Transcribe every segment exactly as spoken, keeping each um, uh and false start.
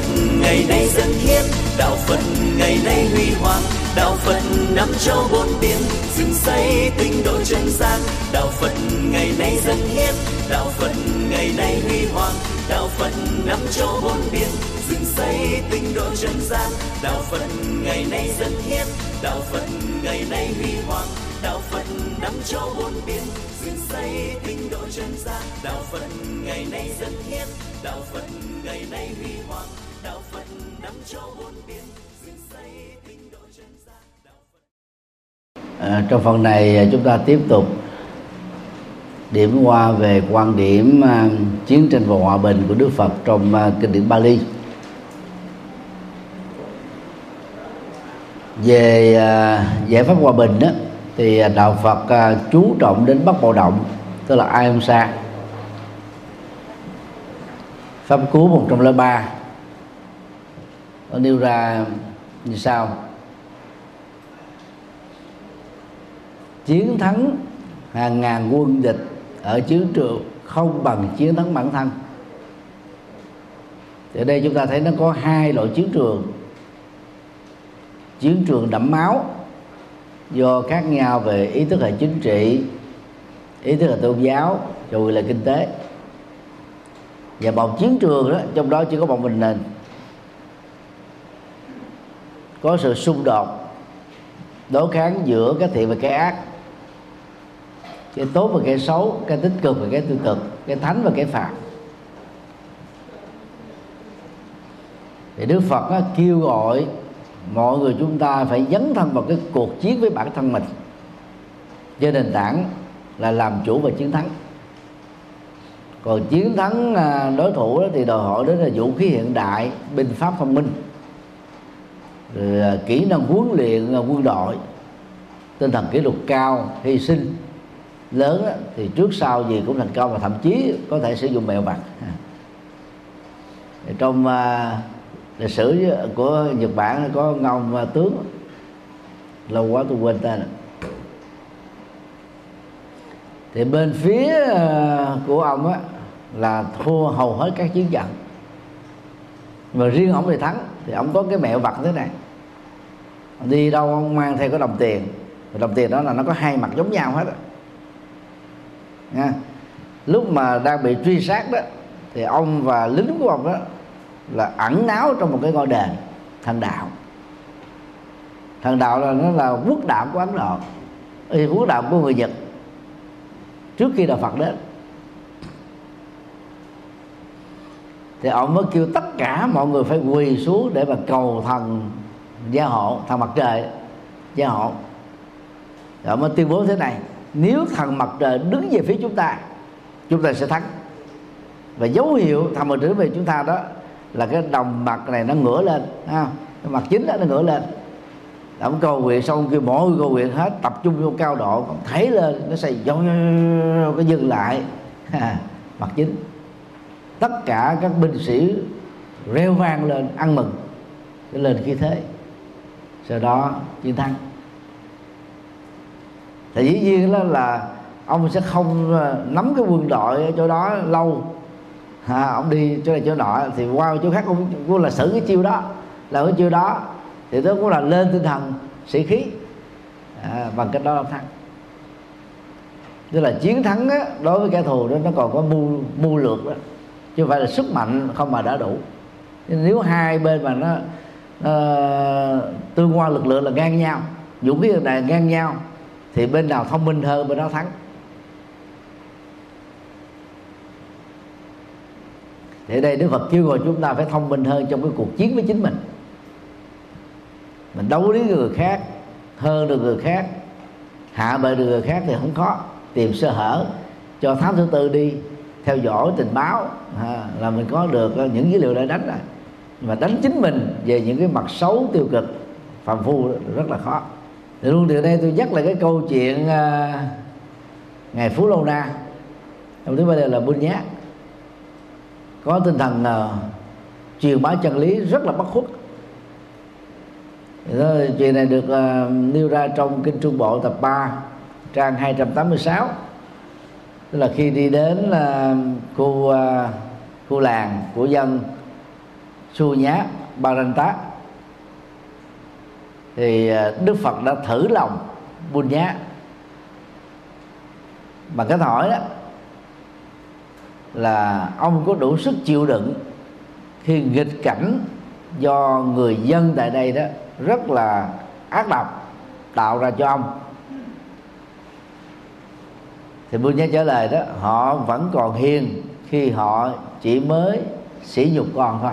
ngày nay dân hiến, đạo Phật ngày nay huy hoàng, đạo Phật năm châu bốn biển, dựng xây tinh độ trần gian. Đạo Phật ngày nay dân hiến, đạo Phật ngày nay huy hoàng, đạo Phật năm châu bốn biển, dựng xây tinh độ trần gian. Đạo Phật ngày nay dân hiến, đạo Phật ngày nay huy hoàng, đạo Phật năm châu bốn biển, dựng xây tinh độ trần gian. Đạo Phật ngày nay dân hiến, đạo Phật ngày nay huy hoàng, đạo Phật năm châu bốn biển, dựng xây tinh độ trần gian. À, trong phần này chúng ta tiếp tục điểm qua về quan điểm uh, chiến tranh và hòa bình của Đức Phật trong uh, kinh điển Bali. Về uh, giải pháp hòa bình đó, thì đạo Phật uh, chú trọng đến bất bạo động, tức là Ahimsa. Pháp cú một trăm lẻ ba nó nêu ra như sau: chiến thắng hàng ngàn quân địch ở chiến trường không bằng chiến thắng bản thân. Ở đây chúng ta thấy nó có hai loại chiến trường: chiến trường đẫm máu do khác nhau về ý thức hệ chính trị, ý thức hệ tôn giáo, rồi là kinh tế, và một chiến trường đó trong đó chỉ có một mình nền, có sự xung đột đối kháng giữa cái thiện và cái ác, cái tốt và cái xấu, cái tích cực và cái tiêu cực, cái thánh và cái phạm. Thì Đức Phật á, kêu gọi mọi người chúng ta phải dấn thân vào cái cuộc chiến với bản thân mình, trên nền tảng là làm chủ và chiến thắng. Còn chiến thắng đối thủ đó thì đòi hỏi đến là vũ khí hiện đại, binh pháp thông minh, rồi kỹ năng huấn luyện quân đội, tinh thần kỷ luật cao, hy sinh lớn đó, thì trước sau gì cũng thành công, và thậm chí có thể sử dụng mẹo vặt. Trong uh, lịch sử của Nhật Bản có ông uh, tướng lâu quá tôi quên tên, thì bên phía uh, của ông á là thua hầu hết các chiến trận, mà riêng ông thì thắng. Thì ông có cái mẹo vặt thế này: đi đâu ông mang theo cái đồng tiền, đồng tiền đó là nó có hai mặt giống nhau hết á nha. Lúc mà đang bị truy sát đó thì ông và lính của ông đó là ẩn náu trong một cái ngôi đền thần đạo. Thần đạo là nó là quốc đạo của Ấn Độ, thì quốc đạo của người Nhật trước khi đạo Phật đến. Thì ông mới kêu tất cả mọi người phải quỳ xuống để mà cầu thần gia hộ, thần mặt trời gia hộ. Rồi ông mới tuyên bố thế này: nếu thần mặt trời đứng về phía chúng ta, chúng ta sẽ thắng. Và dấu hiệu thần mặt trời đứng về chúng ta đó là cái đồng mặt này nó ngửa lên, ha, cái mặt chính đó nó ngửa lên. Ông cầu nguyện xong kêu mọi người cầu nguyện hết, tập trung vô cao độ, còn thấy lên nó xây dông cái dừng lại, ha, mặt chính. Tất cả các binh sĩ reo vang lên ăn mừng, cái lên khí thế, sau đó chiến thắng. Thì dĩ nhiên đó là ông sẽ không nắm cái quân đội ở chỗ đó lâu, à, ông đi chỗ này chỗ nọ, thì qua chỗ khác cũng, cũng là xử cái chiêu đó, là cái chiêu đó thì nó cũng là lên tinh thần sĩ khí, à, bằng cách đó ông thắng. Tức là chiến thắng á, đối với kẻ thù đó nó còn có mưu mưu lược đó, chứ không phải là sức mạnh không mà đã đủ. Nếu hai bên mà nó uh, tương quan lực lượng là ngang nhau, vũ khí này ngang nhau, thì bên nào thông minh hơn bên đó thắng. Thì ở đây Đức Phật kêu gọi chúng ta phải thông minh hơn trong cái cuộc chiến với chính mình. Mình đấu lý người khác, hơn được người khác, hạ bệ được người khác thì không khó. Tìm sơ hở cho thám thứ tư đi theo dõi tình báo, à, là mình có được những dữ liệu để đánh rồi. Mà đánh chính mình về những cái mặt xấu tiêu cực phàm phu rất là khó. Thì luôn từ đây tôi nhắc lại cái câu chuyện uh, ngài Phú Lâu Na, ông thứ ba đây là Buôn Nhát, có tinh thần uh, truyền bá chân lý rất là bất khuất. Đó, chuyện này được uh, nêu ra trong Kinh Trung Bộ tập ba trang hai trăm tám mươi sáu. Tức là khi đi đến uh, khu uh, khu làng của dân Sunya Bharanta, thì Đức Phật đã thử lòng Bunya bằng cách hỏi đó là ông có đủ sức chịu đựng khi nghịch cảnh do người dân tại đây đó rất là ác độc tạo ra cho ông. Thì Bunya trả lời đó, họ vẫn còn hiền khi họ chỉ mới sỉ nhục con thôi,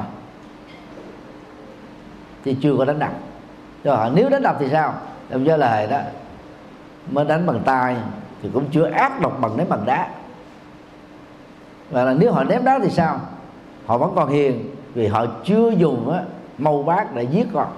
thì chưa có đánh đập. Cho họ nếu đánh đập thì sao? Ông trả lời đó, mới đánh bằng tay thì cũng chưa ác độc bằng ném bằng đá. Và là nếu họ ném đá thì sao? Họ vẫn còn hiền vì họ chưa dùng á, mâu bác để giết con,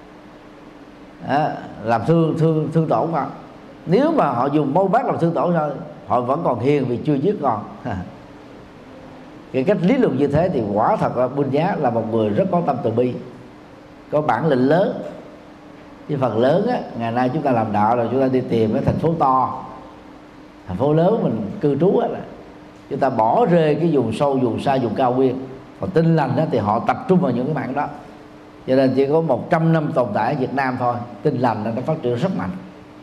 à, làm thương thương thương tổn con. Nếu mà họ dùng mâu bác làm thương tổn thôi, họ vẫn còn hiền vì chưa giết con. Cái cách lý luận như thế thì quả thật là Bunya là một người rất có tâm từ bi, có bản lĩnh lớn. Chứ phần lớn á, ngày nay chúng ta làm đạo là chúng ta đi tìm cái thành phố to, thành phố lớn mình cư trú á, là chúng ta bỏ rơi cái vùng sâu, vùng xa, vùng cao nguyên. Còn Tin Lành đó thì họ tập trung vào những cái mạng đó. Cho nên chỉ có một trăm năm tồn tại ở Việt Nam thôi, Tin Lành nó phát triển rất mạnh,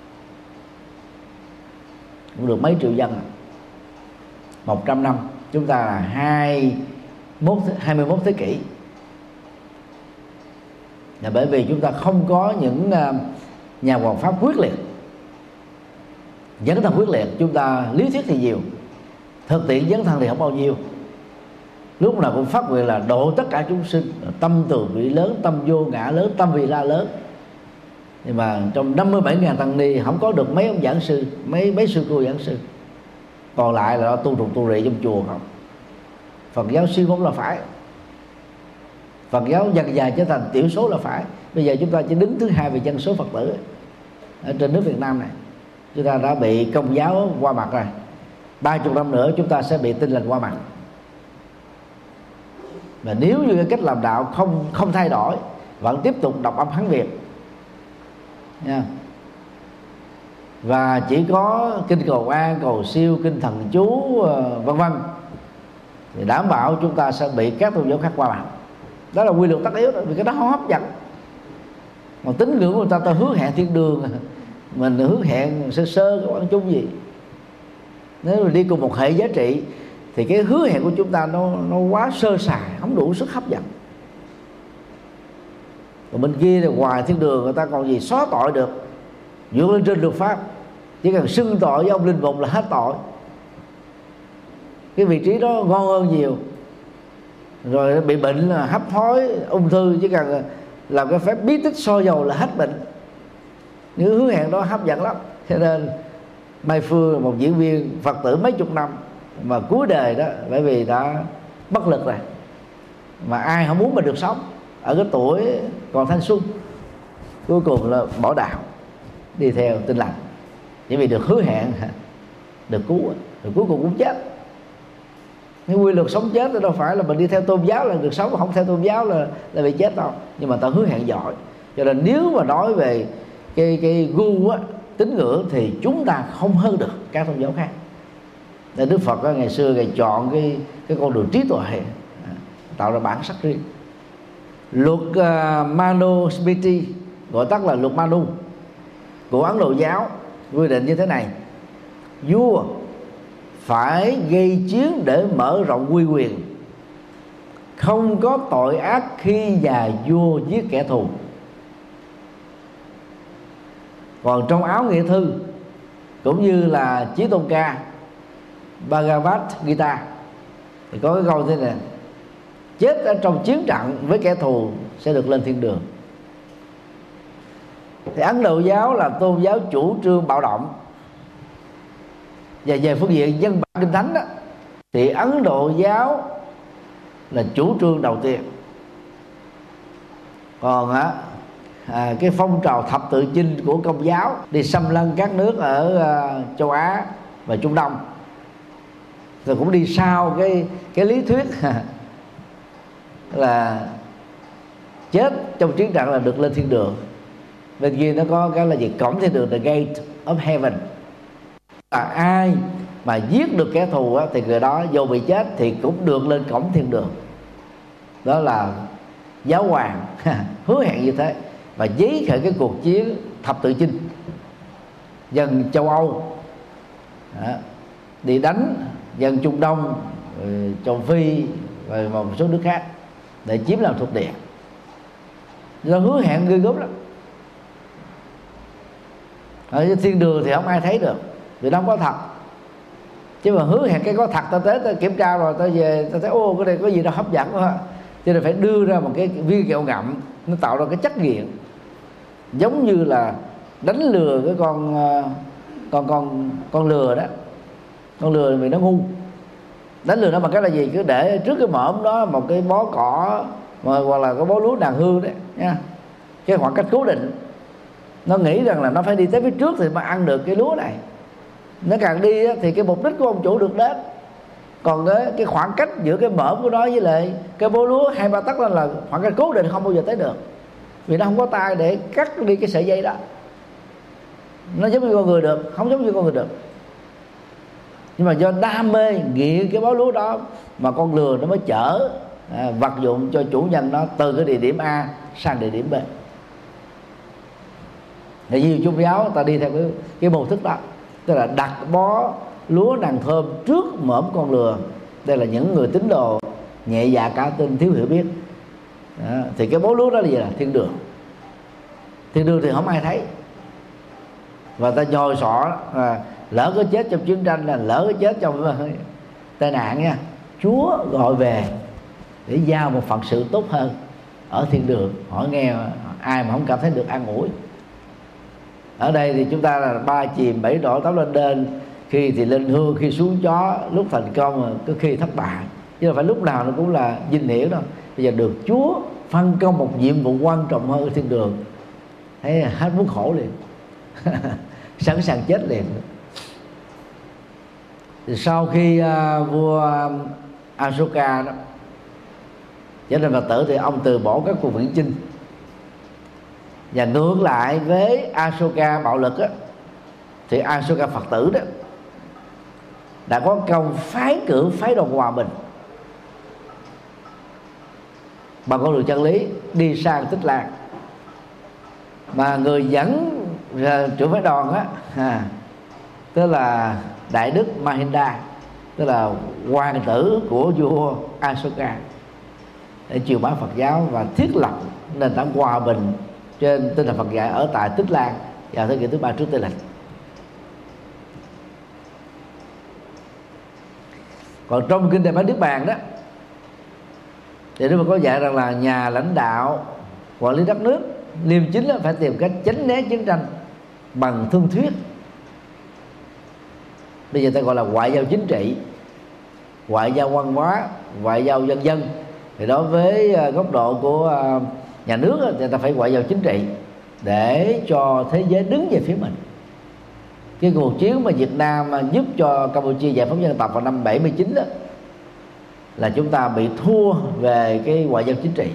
cũng được mấy triệu dân. Một trăm năm, chúng ta là hai mươi mốt thế kỷ. Là bởi vì chúng ta không có những nhà hoàng pháp quyết liệt, dấn thân quyết liệt. Chúng ta lý thuyết thì nhiều, thực tiễn dấn thân thì không bao nhiêu. Lúc nào cũng phát nguyện là độ tất cả chúng sinh, tâm từ bi lớn, tâm vô ngã lớn, tâm vì la lớn. Nhưng mà trong năm mươi bảy nghìn tăng ni không có được mấy ông giảng sư, mấy mấy sư cô giảng sư, còn lại là tu trục tu rị trong chùa không. Phật giáo siêu vong là phải, Phật giáo dần dần trở thành tiểu số là phải. Bây giờ chúng ta chỉ đứng thứ hai về dân số Phật tử ở trên nước Việt Nam này. Chúng ta đã bị Công giáo qua mặt rồi, ba chục năm nữa chúng ta sẽ bị Tin Lành qua mặt. Mà nếu như cái cách làm đạo không không thay đổi, vẫn tiếp tục đọc âm Hán Việt nha, và chỉ có kinh cầu an, cầu siêu, kinh thần chú vân vân, thì đảm bảo chúng ta sẽ bị các tôn giáo khác qua mặt. Đó là quy luật tất yếu đó, vì cái đó không hấp dẫn. Mà tín ngưỡng của người ta ta hứa hẹn thiên đường, mình hứa hẹn sơ sơ cái quan chung gì. Nếu mà đi cùng một hệ giá trị thì cái hứa hẹn của chúng ta nó nó quá sơ sài, không đủ sức hấp dẫn. Còn bên kia thì ngoài thiên đường người ta còn gì xóa tội được, vượt lên trên luật pháp, chỉ cần xưng tội với ông linh mục là hết tội. Cái vị trí đó ngon hơn nhiều. Rồi bị bệnh là hấp hối, ung thư, chỉ cần làm cái phép bí tích soi dầu là hết bệnh. Những hứa hẹn đó hấp dẫn lắm. Cho nên Mai Phương là một diễn viên Phật tử mấy chục năm, mà cuối đời đó bởi vì đã bất lực rồi, mà ai không muốn mình được sống ở cái tuổi còn thanh xuân, cuối cùng là bỏ đạo đi theo Tin Lành, chỉ vì được hứa hẹn được cứu, rồi cuối cùng cũng chết. Cái quy luật sống chết đâu phải là mình đi theo tôn giáo là được sống, mà không theo tôn giáo là là bị chết đâu. Nhưng mà ta hứa hẹn giỏi. Cho nên nếu mà nói về cái cái gu á, tín ngưỡng thì chúng ta không hơn được các tôn giáo khác. Nên Đức Phật á, ngày xưa ngày chọn cái cái con đường trí tuệ, tạo ra bản sắc riêng. Luật uh, Manusmriti, gọi tắt là luật Manu của Ấn Độ giáo, quy định như thế này: vua phải gây chiến để mở rộng uy quyền, không có tội ác khi nhà vua giết kẻ thù. Còn trong Áo Nghĩa Thư cũng như là Chí Tôn Ca Bhagavad Gita thì có cái câu thế này: chết ở trong chiến trận với kẻ thù sẽ được lên thiên đường. Thì Ấn Độ giáo là tôn giáo chủ trương bạo động, và về phương diện dân bản kinh thánh đó, thì Ấn Độ giáo là chủ trương đầu tiên. Còn á à, cái phong trào thập tự chinh của Công giáo đi xâm lăng các nước ở uh, châu Á và Trung Đông, rồi cũng đi sau cái cái lý thuyết là chết trong chiến trận là được lên thiên đường. Bên kia nó có cái là gì, cổng thiên đường, the gate of heaven. Là ai mà giết được kẻ thù á, thì người đó dù bị chết thì cũng được lên cổng thiên đường. Đó là giáo hoàng hứa hẹn như thế và giấy khởi cái cuộc chiến thập tự chinh dân châu Âu đó, đi đánh dân Trung Đông, châu Phi và một số nước khác để chiếm làm thuộc địa. Do hứa hẹn ghê gớm lắm. Ở thiên đường thì không ai thấy được vì nó không có thật, chứ mà hứa hẹn cái có thật, ta tới ta kiểm tra rồi ta về ta thấy ô cái này có gì đó hấp dẫn quá, cho nên phải đưa ra một cái viên kẹo ngậm, nó tạo ra cái chất nghiện, giống như là đánh lừa cái con con con con lừa đó. Con lừa vì nó ngu, đánh lừa nó bằng cách là gì? Cứ để trước cái mõm đó một cái bó cỏ hoặc là cái bó lúa đàn hương đấy nha, cái khoảng cách cố định. Nó nghĩ rằng là nó phải đi tới phía trước thì mới ăn được cái lúa này. Nó càng đi thì cái mục đích của ông chủ được đến. Còn cái, cái khoảng cách giữa cái mõm của nó với lại cái bó lúa hai ba tấc đó là khoảng cách cố định, không bao giờ tới được, vì nó không có tay để cắt đi cái sợi dây đó. Nó giống như con người được, không giống như con người được. Nhưng mà do đam mê nghiện cái bó lúa đó mà con lừa nó mới chở à, vật dụng cho chủ nhân nó từ cái địa điểm A sang địa điểm B. Thì nhiều tôn giáo ta đi theo cái, cái mô thức đó, tức là đặt bó lúa nàng thơm trước mõm con lừa. Đây là những người tín đồ nhẹ dạ cả tin, thiếu hiểu biết đó. Thì cái bó lúa đó là gì? Là thiên đường. Thiên đường thì không ai thấy, và ta nhồi sọ à, lỡ có chết trong chiến tranh, là lỡ có chết trong uh, tai nạn nha, Chúa gọi về để giao một phận sự tốt hơn ở thiên đường. Hỏi nghe ai mà không cảm thấy được an ủi. Ở đây thì chúng ta là ba chìm bảy đổ tám lên đên, khi thì lên hương, khi xuống chó, lúc thành công mà có khi thất bại, chứ không phải lúc nào nó cũng là vinh hiển đâu. Bây giờ được Chúa phân công một nhiệm vụ quan trọng hơn ở thiên đường, thấy hết muốn khổ liền sẵn sàng chết liền. Thì sau khi uh, vua Ashoka đó trở thành Phật tử thì ông từ bỏ các cuộc viễn chinh, và ngược lại với Ashoka bạo lực á, thì Ashoka Phật tử đó đã có công phái cử phái đoàn hòa bình bằng con đường chân lý đi sang Tích Lan. Mà người dẫn trưởng phái đoàn á à, tức là Đại Đức Mahinda, tức là hoàng tử của vua Ashoka, để truyền bá Phật giáo và thiết lập nền tảng hòa bình trên tinh thần Phật dạy ở tại Tích Lan vào thế kỷ thứ ba trước Tây lịch. Còn trong kinh Đại Bát Niết Bàn đó thì Đức Phật có dạy rằng là nhà lãnh đạo quản lý đất nước liêm chính là phải tìm cách tránh né chiến tranh bằng thương thuyết. Bây giờ ta gọi là ngoại giao chính trị, ngoại giao văn hóa, ngoại giao dân dân. Thì đối với góc độ của nhà nước thì ta phải ngoại giao chính trị để cho thế giới đứng về phía mình. Cái cuộc chiến mà Việt Nam giúp cho Campuchia giải phóng dân tộc vào năm bảy mươi chín đó, là chúng ta bị thua về cái ngoại giao chính trị.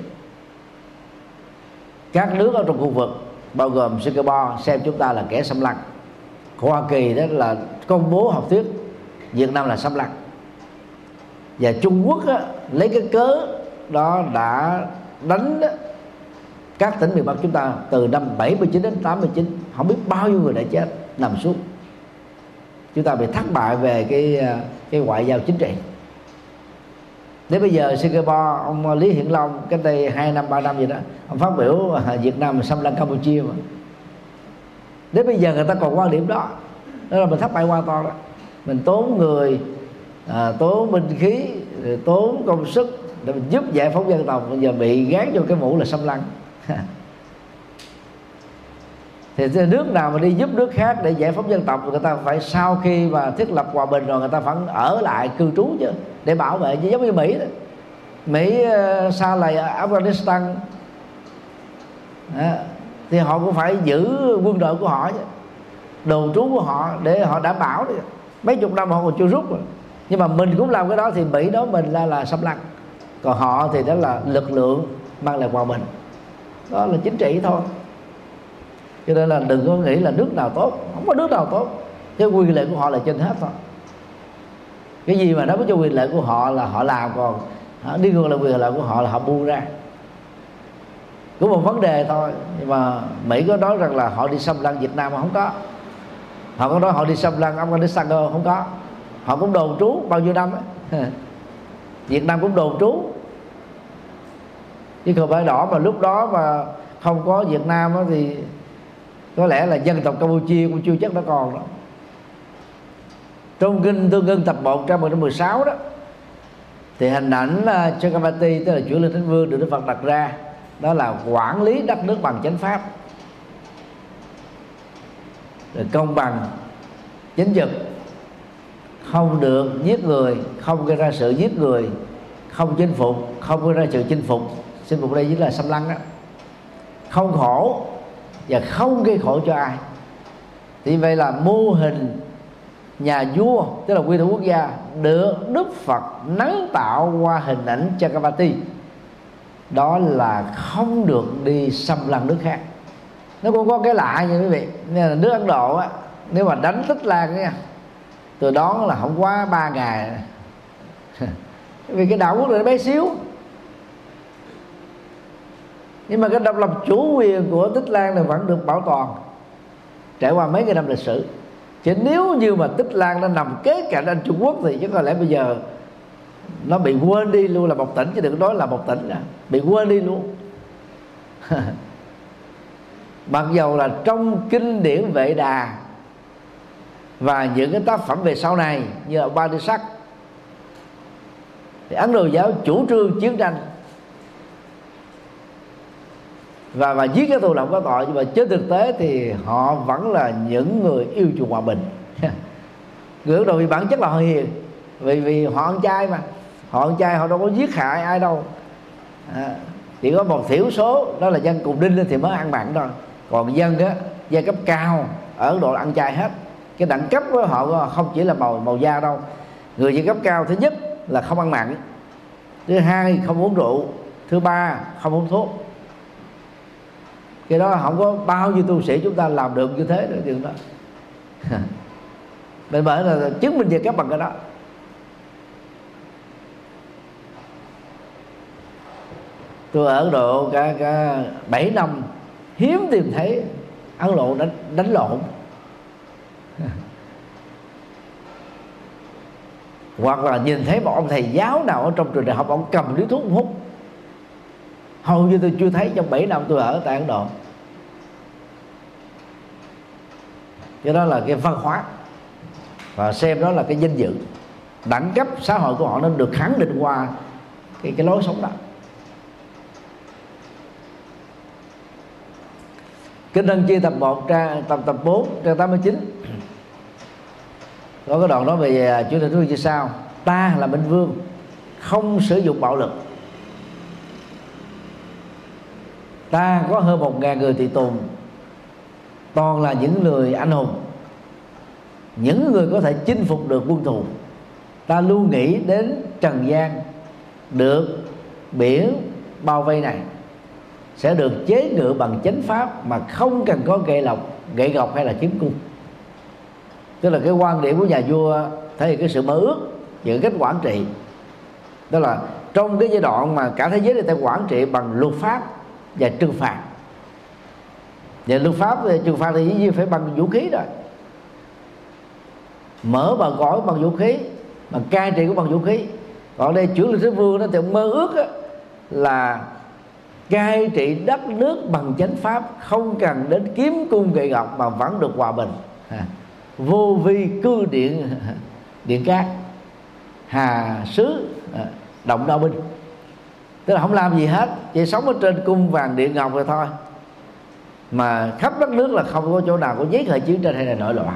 Các nước ở trong khu vực bao gồm Singapore xem chúng ta là kẻ xâm lăng, Hoa Kỳ đó là công bố học thuyết Việt Nam là xâm lăng, và Trung Quốc á, lấy cái cớ đó đã đánh đó, các tỉnh miền Bắc chúng ta từ năm bảy mươi chín đến tám mươi chín, không biết bao nhiêu người đã chết nằm xuống. Chúng ta bị thất bại về cái cái ngoại giao chính trị. Đến bây giờ Singapore, ông Lý Hiển Long cách đây hai năm ba năm gì đó, ông phát biểu Việt Nam là xâm lăng Campuchia mà. Đến bây giờ người ta còn quan điểm đó, đó là mình thất bại hoàn toàn đó. Mình tốn người, à, tốn binh khí, tốn công sức để mình giúp giải phóng dân tộc, bây giờ bị gán vô cái mũ là xâm lăng. Thì nước nào mà đi giúp nước khác để giải phóng dân tộc, người ta phải sau khi mà thiết lập hòa bình rồi người ta phải ở lại cư trú chứ, để bảo vệ, chứ giống như Mỹ đó. Mỹ uh, xa lầy Afghanistan đó, thì họ cũng phải giữ quân đội của họ chứ, đồn trú của họ để họ đảm bảo đấy. Mấy chục năm họ còn chưa rút rồi. Nhưng mà mình cũng làm cái đó thì Mỹ nói mình là là xâm lăng, còn họ thì đó là lực lượng mang lại hòa bình, đó là chính trị thôi. Cho nên là đừng có nghĩ là nước nào tốt, không có nước nào tốt, cái quyền lợi của họ là trên hết thôi. Cái gì mà nó có cho quyền lợi của họ là họ làm, còn đi ngược lại quyền lợi của họ là họ buông ra. cũng một vấn đề thôi. Nhưng mà Mỹ có nói rằng là họ đi xâm lăng Việt Nam mà không có. Họ có nói họ đi xâm lăng Afghanistan không có. Họ cũng đồn trú bao nhiêu năm ấy. Việt Nam cũng đồn trú, chứ không phải đỏ mà lúc đó mà không có Việt Nam đó thì có lẽ là dân tộc Campuchia cũng chưa chắc nó còn đó. Trong kinh Tương Ưng tập một trang một trăm mười sáu đó thì hình ảnh Chakravarti, tức là Chuyển Linh Thánh Vương, được Đức Phật đặt ra, đó là quản lý đất nước bằng chánh pháp, rồi công bằng, chính trực, không được giết người, không gây ra sự giết người, không chinh phục, không gây ra sự chinh phục. Chinh phục đây chính là xâm lăng đó. Không khổ và không gây khổ cho ai. Thì vậy là mô hình nhà vua, tức là quy thủ quốc gia, được Đức Phật nắng tạo qua hình ảnh Chakravarti. Đó là không được đi xâm lăng nước khác. Nó cũng có cái lạ nha quý vị. Nên là nước Ấn Độ á, nếu mà đánh Tích Lan nha, từ đó là không quá ba ngày. Vì cái đảo quốc này nó bé xíu, nhưng mà cái độc lập chủ quyền của Tích Lan này vẫn được bảo toàn trải qua mấy cái năm lịch sử. Chứ nếu như mà Tích Lan nó nằm kế cạnh anh Trung Quốc thì chắc có lẽ bây giờ nó bị quên đi luôn là một tỉnh, chứ đừng nói là một tỉnh nữa, bị quên đi luôn. Mặc dầu là trong kinh điển Vệ Đà và những cái tác phẩm về sau này như là Upanishad thì Ấn Độ giáo chủ trương chiến tranh và và giết cái tù là không có tội, nhưng mà trên thực tế thì họ vẫn là những người yêu chuộng hòa bình. Người Ấn Độ vì bản chất là họ hiền, vì vì họ ăn chay mà, họ ăn chay họ đâu có giết hại ai đâu. À, chỉ có một thiểu số đó là dân cùng đinh thì mới ăn mặn thôi, còn dân á, giai cấp cao ở Ấn Độ là ăn chay hết. Cái đẳng cấp của họ không chỉ là màu màu da đâu. Người giai cấp cao thứ nhất là không ăn mặn, thứ hai không uống rượu, thứ ba không uống thuốc. Cái đó không có bao nhiêu tu sĩ chúng ta làm được như thế nữa chuyện đó. Nên bởi là chứng minh về cấp bằng cái đó. Tôi ở Ấn Độ cả, cả bảy năm hiếm tìm thấy Ấn Độ đánh, đánh lộn. Hoặc là nhìn thấy một ông thầy giáo nào ở trong trường đại học ông cầm điếu thuốc hút. Hầu như tôi chưa thấy trong bảy năm tôi ở tại Ấn Độ. Cái đó là cái văn hóa, và xem đó là cái danh dự, đẳng cấp xã hội của họ nó được khẳng định qua cái, cái lối sống đó. Kinh Ân Chi tập một trang tập tập bốn trang tám mươi chín có cái đoạn nói về Chủ tịch Vương như sau: ta là Minh Vương, không sử dụng bạo lực. Ta có hơn một ngàn người tùy tùng, toàn là những người anh hùng, những người có thể chinh phục được quân thù. Ta luôn nghĩ đến trần gian được biển bao vây này sẽ được chế ngự bằng chánh pháp mà không cần có gậy lộc, gậy gộc hay là kiếm cung. Tức là cái quan điểm của nhà vua thể hiện cái sự mơ ước về cách quản trị. Tức là trong cái giai đoạn mà cả thế giới người ta quản trị bằng luật pháp và trừng phạt. Và luật pháp trừng phạt thì dĩ nhiên phải bằng vũ khí rồi, mở bờ cõi bằng vũ khí, bằng cai trị cũng bằng vũ khí. Còn đây Chuyển Linh Thánh Vương đó thì mơ ước đó là cai trị đất nước bằng chánh pháp, không cần đến kiếm cung gậy gộc mà vẫn được hòa bình. À, vô vi cư điện điện cát, hà sứ à, động đao binh. Tức là không làm gì hết, chỉ sống ở trên cung vàng điện ngọc rồi thôi, mà khắp đất nước là không có chỗ nào có giấy khởi chiến tranh hay là nội loạn.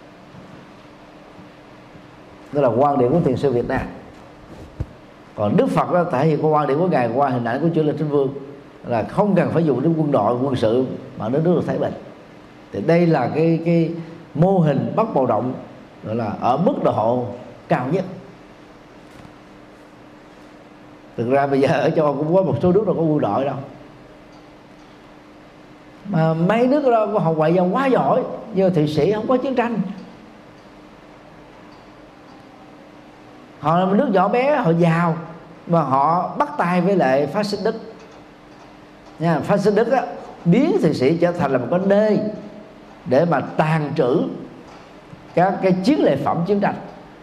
Đó là quan điểm của thiền sư Việt Nam. Còn Đức Phật đó thể hiện qua quan điểm của ngài qua hình ảnh của Chuyển Linh Thánh Vương là không cần phải dùng đến quân đội quân sự mà đất nước được thái bình. Thì đây là cái cái mô hình bất bạo động gọi là ở mức độ cao nhất. Thực ra bây giờ ở châu Âu cũng có một số nước đâu có quân đội đâu, mà mấy nước đó có học ngoại giao quá giỏi, như Thụy Sĩ không có chiến tranh. Họ là một nước nhỏ bé, họ giàu mà họ bắt tay với lại phát xít Đức. nha, phát xít Đức á, biến Thụy Sĩ trở thành là một cái nơi để mà tàn trữ các cái chiến lợi phẩm chiến tranh,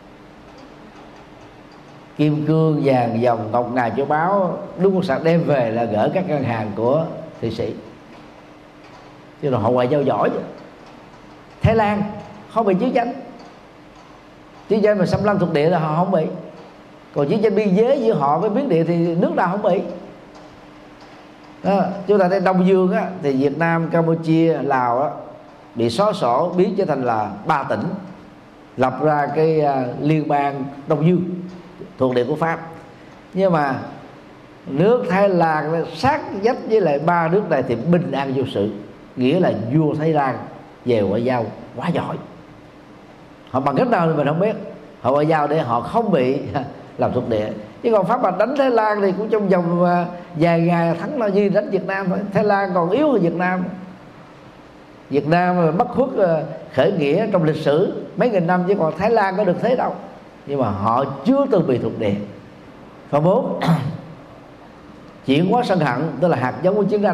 kim cương, vàng, dòng, ngọc ngà, châu báu, Đức Quốc xã đem về là gửi các ngân hàng của Thụy Sĩ. Chứ là họ ngoại giao giỏi chứ. Thái Lan không bị chiến tranh, chiến tranh mà xâm lăng thuộc địa là họ không bị. Còn chiến tranh biên giới giữa họ với Miến Điện thì nước nào không bị. Đó, chúng ta thấy Đông Dương á, thì Việt Nam, Campuchia, Lào á, bị xóa sổ biến trở thành là ba tỉnh, lập ra cái uh, liên bang Đông Dương thuộc địa của Pháp. Nhưng mà nước Thái Lan sát vách với lại ba nước này thì bình an vô sự, nghĩa là vua Thái Lan về ngoại giao quá giỏi. Họ bằng cách nào thì mình không biết, họ ngoại giao để họ không bị làm thuộc địa. Chứ còn Pháp mà đánh Thái Lan thì cũng trong vòng vài ngày thắng là như đánh Việt Nam thôi. Thái Lan còn yếu hơn Việt Nam. Việt Nam bất khuất khởi nghĩa trong lịch sử mấy nghìn năm, chứ còn Thái Lan có được thế đâu. Nhưng mà họ chưa từng bị thuộc địa. Và bốn, chuyển hóa sân hận, tức là hạt giống của chiến tranh.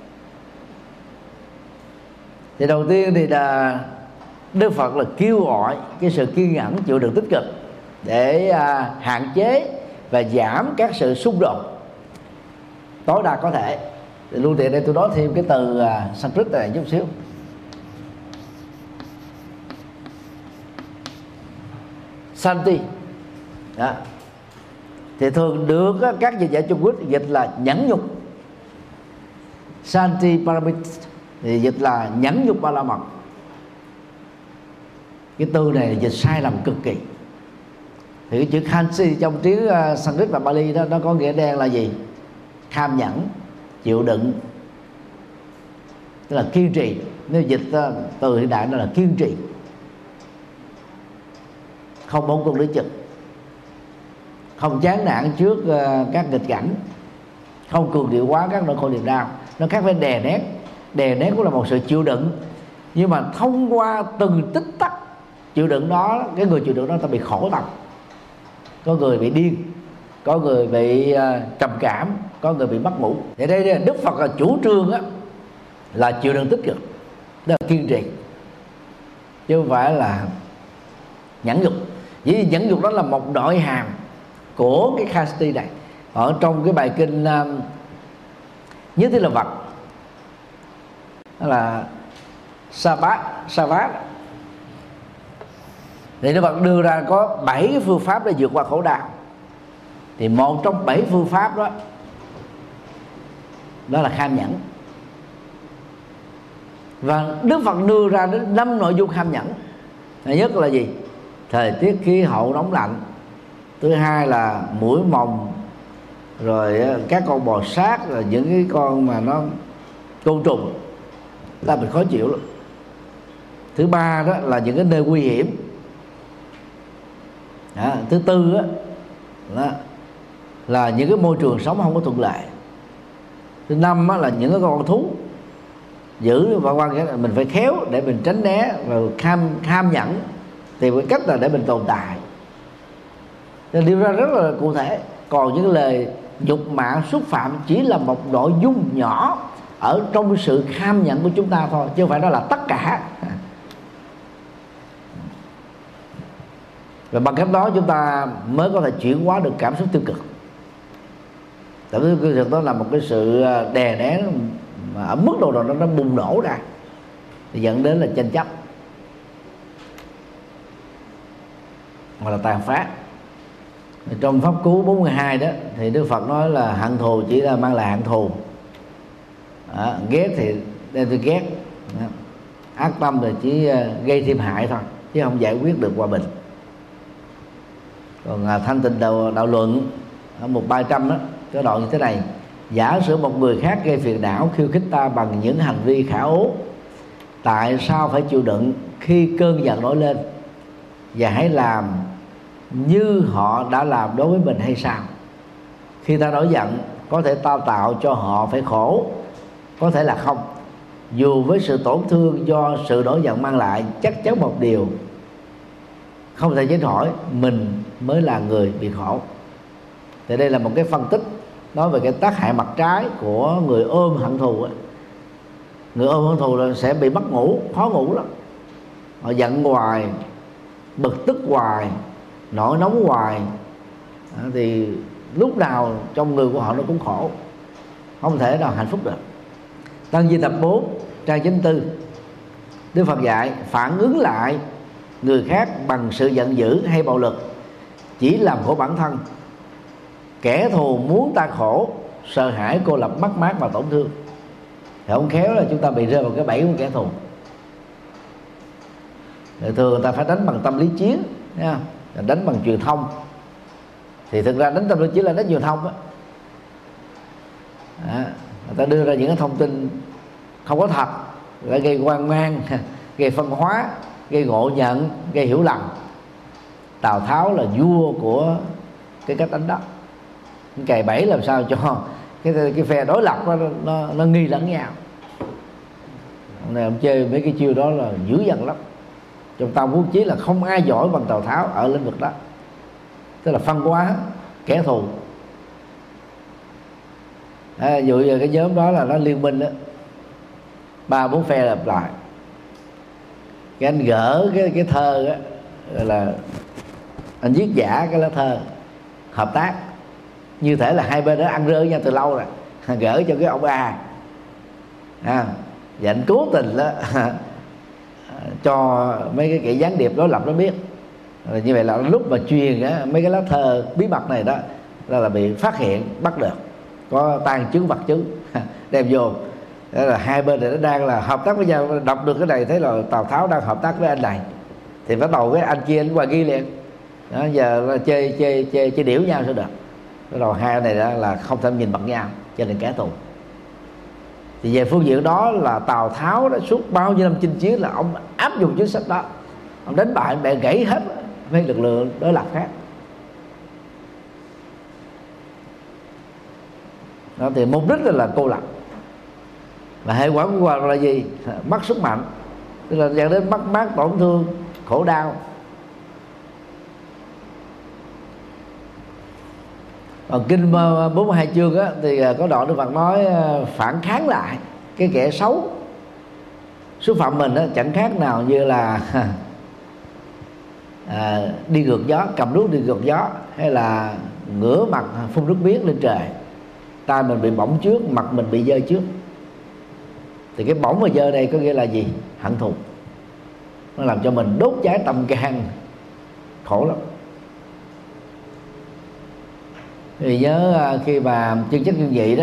Thì đầu tiên thì là Đức Phật là kêu gọi cái sự kiên nhẫn, chịu đựng tích cực để à, hạn chế và giảm các sự xung đột tối đa có thể. Thì luôn tiện đây tôi nói thêm cái từ à, Sanskrit này chút xíu. Santi đó. Thì thường được các dịch giả Trung Quốc dịch là nhẫn nhục. Santi Paramit thì dịch là nhẫn nhục ba la mật. Cái từ này dịch sai lầm cực kỳ. Thì cái chữ Khansi trong tiếng uh, Sanskrit và Bali đó, nó có nghĩa đen là gì? Kham nhẫn, chịu đựng, tức là kiên trì. Nếu dịch uh, từ hiện đại nó là kiên trì, không bóng cung lý trực, không chán nản trước uh, các nghịch cảnh, không cường điệu quá các nỗi khổ niềm đau. Nó khác với đè nén. Đè nén cũng là một sự chịu đựng, nhưng mà thông qua từng tích tắc chịu đựng đó, cái người chịu đựng đó ta bị khổ tâm. Có người bị điên, có người bị uh, trầm cảm, có người bị mất ngủ. Thì đây Đức Phật là chủ trương á, là chịu đựng tích cực, đó là kiên trì, chứ không phải là nhẫn nhục. Vì nhẫn nhục đó là một nội hàm của cái Khasti này. Ở trong cái bài kinh uh, Nhất Thiết Là Vật, đó là Sabat, Sabat thì Đức Phật đưa ra có bảy cái phương pháp để vượt qua khổ đau. Thì một trong bảy phương pháp đó đó là kham nhẫn. Và Đức Phật đưa ra đến năm nội dung kham nhẫn. Thứ nhất là gì? Thời tiết khí hậu nóng lạnh. Thứ hai là muỗi mồng, rồi các con bò sát, rồi những cái con mà nó côn trùng ta mình khó chịu lắm. Thứ ba đó là những cái nơi nguy hiểm. Đó. Thứ tư đó, đó là những cái môi trường sống không có thuận lợi. Thứ năm đó là những cái con thú giữ và quan trọng mình phải khéo để mình tránh né và kham kham nhẫn, tìm cái cách là để mình tồn tại. Nên đưa ra rất là cụ thể. Còn những lời nhục mạ xúc phạm chỉ là một nội dung nhỏ ở trong sự kham nhẫn của chúng ta thôi, chứ không phải đó là tất cả. Và bằng cách đó chúng ta mới có thể chuyển hóa được cảm xúc tiêu cực. Cảm xúc tiêu cực đó là một cái sự đè nén mà ở mức độ nào đó nó bùng nổ ra, thì dẫn đến là tranh chấp hoặc là tàn phá. Trong pháp cú bốn mươi hai đó thì Đức Phật nói là hận thù chỉ là mang lại hận thù, à, ghét thì đem tôi ghét, à, ác tâm thì chỉ gây thêm hại thôi, chứ không giải quyết được hòa bình. Còn à, thanh tịnh đạo, đạo luận ở một ba trăm đó có đoạn như thế này: giả sử một người khác gây phiền não khiêu khích ta bằng những hành vi khả ố, tại sao phải chịu đựng khi cơn giận nổi lên, và hãy làm như họ đã làm đối với mình hay sao? Khi ta nổi giận, có thể ta tạo cho họ phải khổ, có thể là không. Dù với sự tổn thương do sự nổi giận mang lại, chắc chắn một điều không thể tránh khỏi, mình mới là người bị khổ. Thì đây là một cái phân tích nói về cái tác hại mặt trái của người ôm hận thù ấy. Người ôm hận thù là sẽ bị mất ngủ, khó ngủ lắm. Họ giận hoài, bực tức hoài, nổi nóng hoài, thì lúc nào trong người của họ nó cũng khổ, không thể nào hạnh phúc được. Tăng Di tập bốn trang chín mươi tư, Đức Phật dạy phản ứng lại người khác bằng sự giận dữ hay bạo lực chỉ làm khổ bản thân. Kẻ thù muốn ta khổ, sợ hãi, cô lập, mất mát và tổn thương. Thì không khéo là chúng ta bị rơi vào cái bẫy của kẻ thù. Thì thường người ta phải đánh bằng tâm lý chiến, nha, đánh bằng truyền thông. Thì thực ra đánh tâm lý chiến là đánh truyền thông đó. Đó, người ta đưa ra những cái thông tin không có thật, lại gây hoang mang, gây phân hóa, gây ngộ nhận, gây hiểu lầm. Tào Tháo là vua của cái cách đánh đó, cày bẫy làm sao cho cái cái phe đối lập nó nó, nó nghi lẫn nhau. Ông này ông chơi mấy cái chiêu đó là dữ dằn lắm. Trong Tam Quốc Chí là không ai giỏi bằng Tào Tháo ở lĩnh vực đó, tức là phân hóa kẻ thù. À, dụ như cái nhóm đó là nó liên minh đó, ba bốn phe lặp lại, cái anh gỡ cái cái thơ đó, là anh viết giả cái lá thơ hợp tác, như thể là hai bên đó ăn rơi nhau từ lâu rồi, gỡ cho cái ông A, à, và anh cố tình đó cho mấy cái kẻ gián điệp đối lập nó biết. Rồi như vậy là lúc mà truyền á, mấy cái lá thơ bí mật này đó là, là bị phát hiện, bắt được, có tang chứng vật chứng đem vô. Đó là hai bên này nó đang là hợp tác với nhau, đọc được cái này thấy là Tào Tháo đang hợp tác với anh này, thì bắt đầu cái anh kia anh qua ghi liền. Đó, giờ là chơi chơi chơi chơi điểu nhau sẽ được. Bắt đầu hai này đó là không thể nhìn mặt nhau, cho nên kẻ thù. Thì về phương diện đó là Tào Tháo đã suốt bao nhiêu năm chinh chiến là ông áp dụng chính sách đó, ông đánh bại bẻ gãy hết mấy lực lượng đối lập khác. Đó, thì mục đích là cô lập, và hệ quả của là gì? Mất sức mạnh, tức là dẫn đến mất mát, tổn thương, khổ đau. Còn kinh bốn mươi hai chương á, thì có đoạn Đức Phật nói phản kháng lại cái kẻ xấu xúc phạm mình á, chẳng khác nào như là à, đi ngược gió, cầm đuốc đi ngược gió, hay là ngửa mặt phun nước miếng lên trời. Tai mình bị bỏng trước, mặt mình bị dơ trước. Thì cái bỏng và dơ đây có nghĩa là gì? Hận thù. Nó làm cho mình đốt cháy tâm can, khổ lắm. Thì nhớ khi mà chân chất nhân vị đó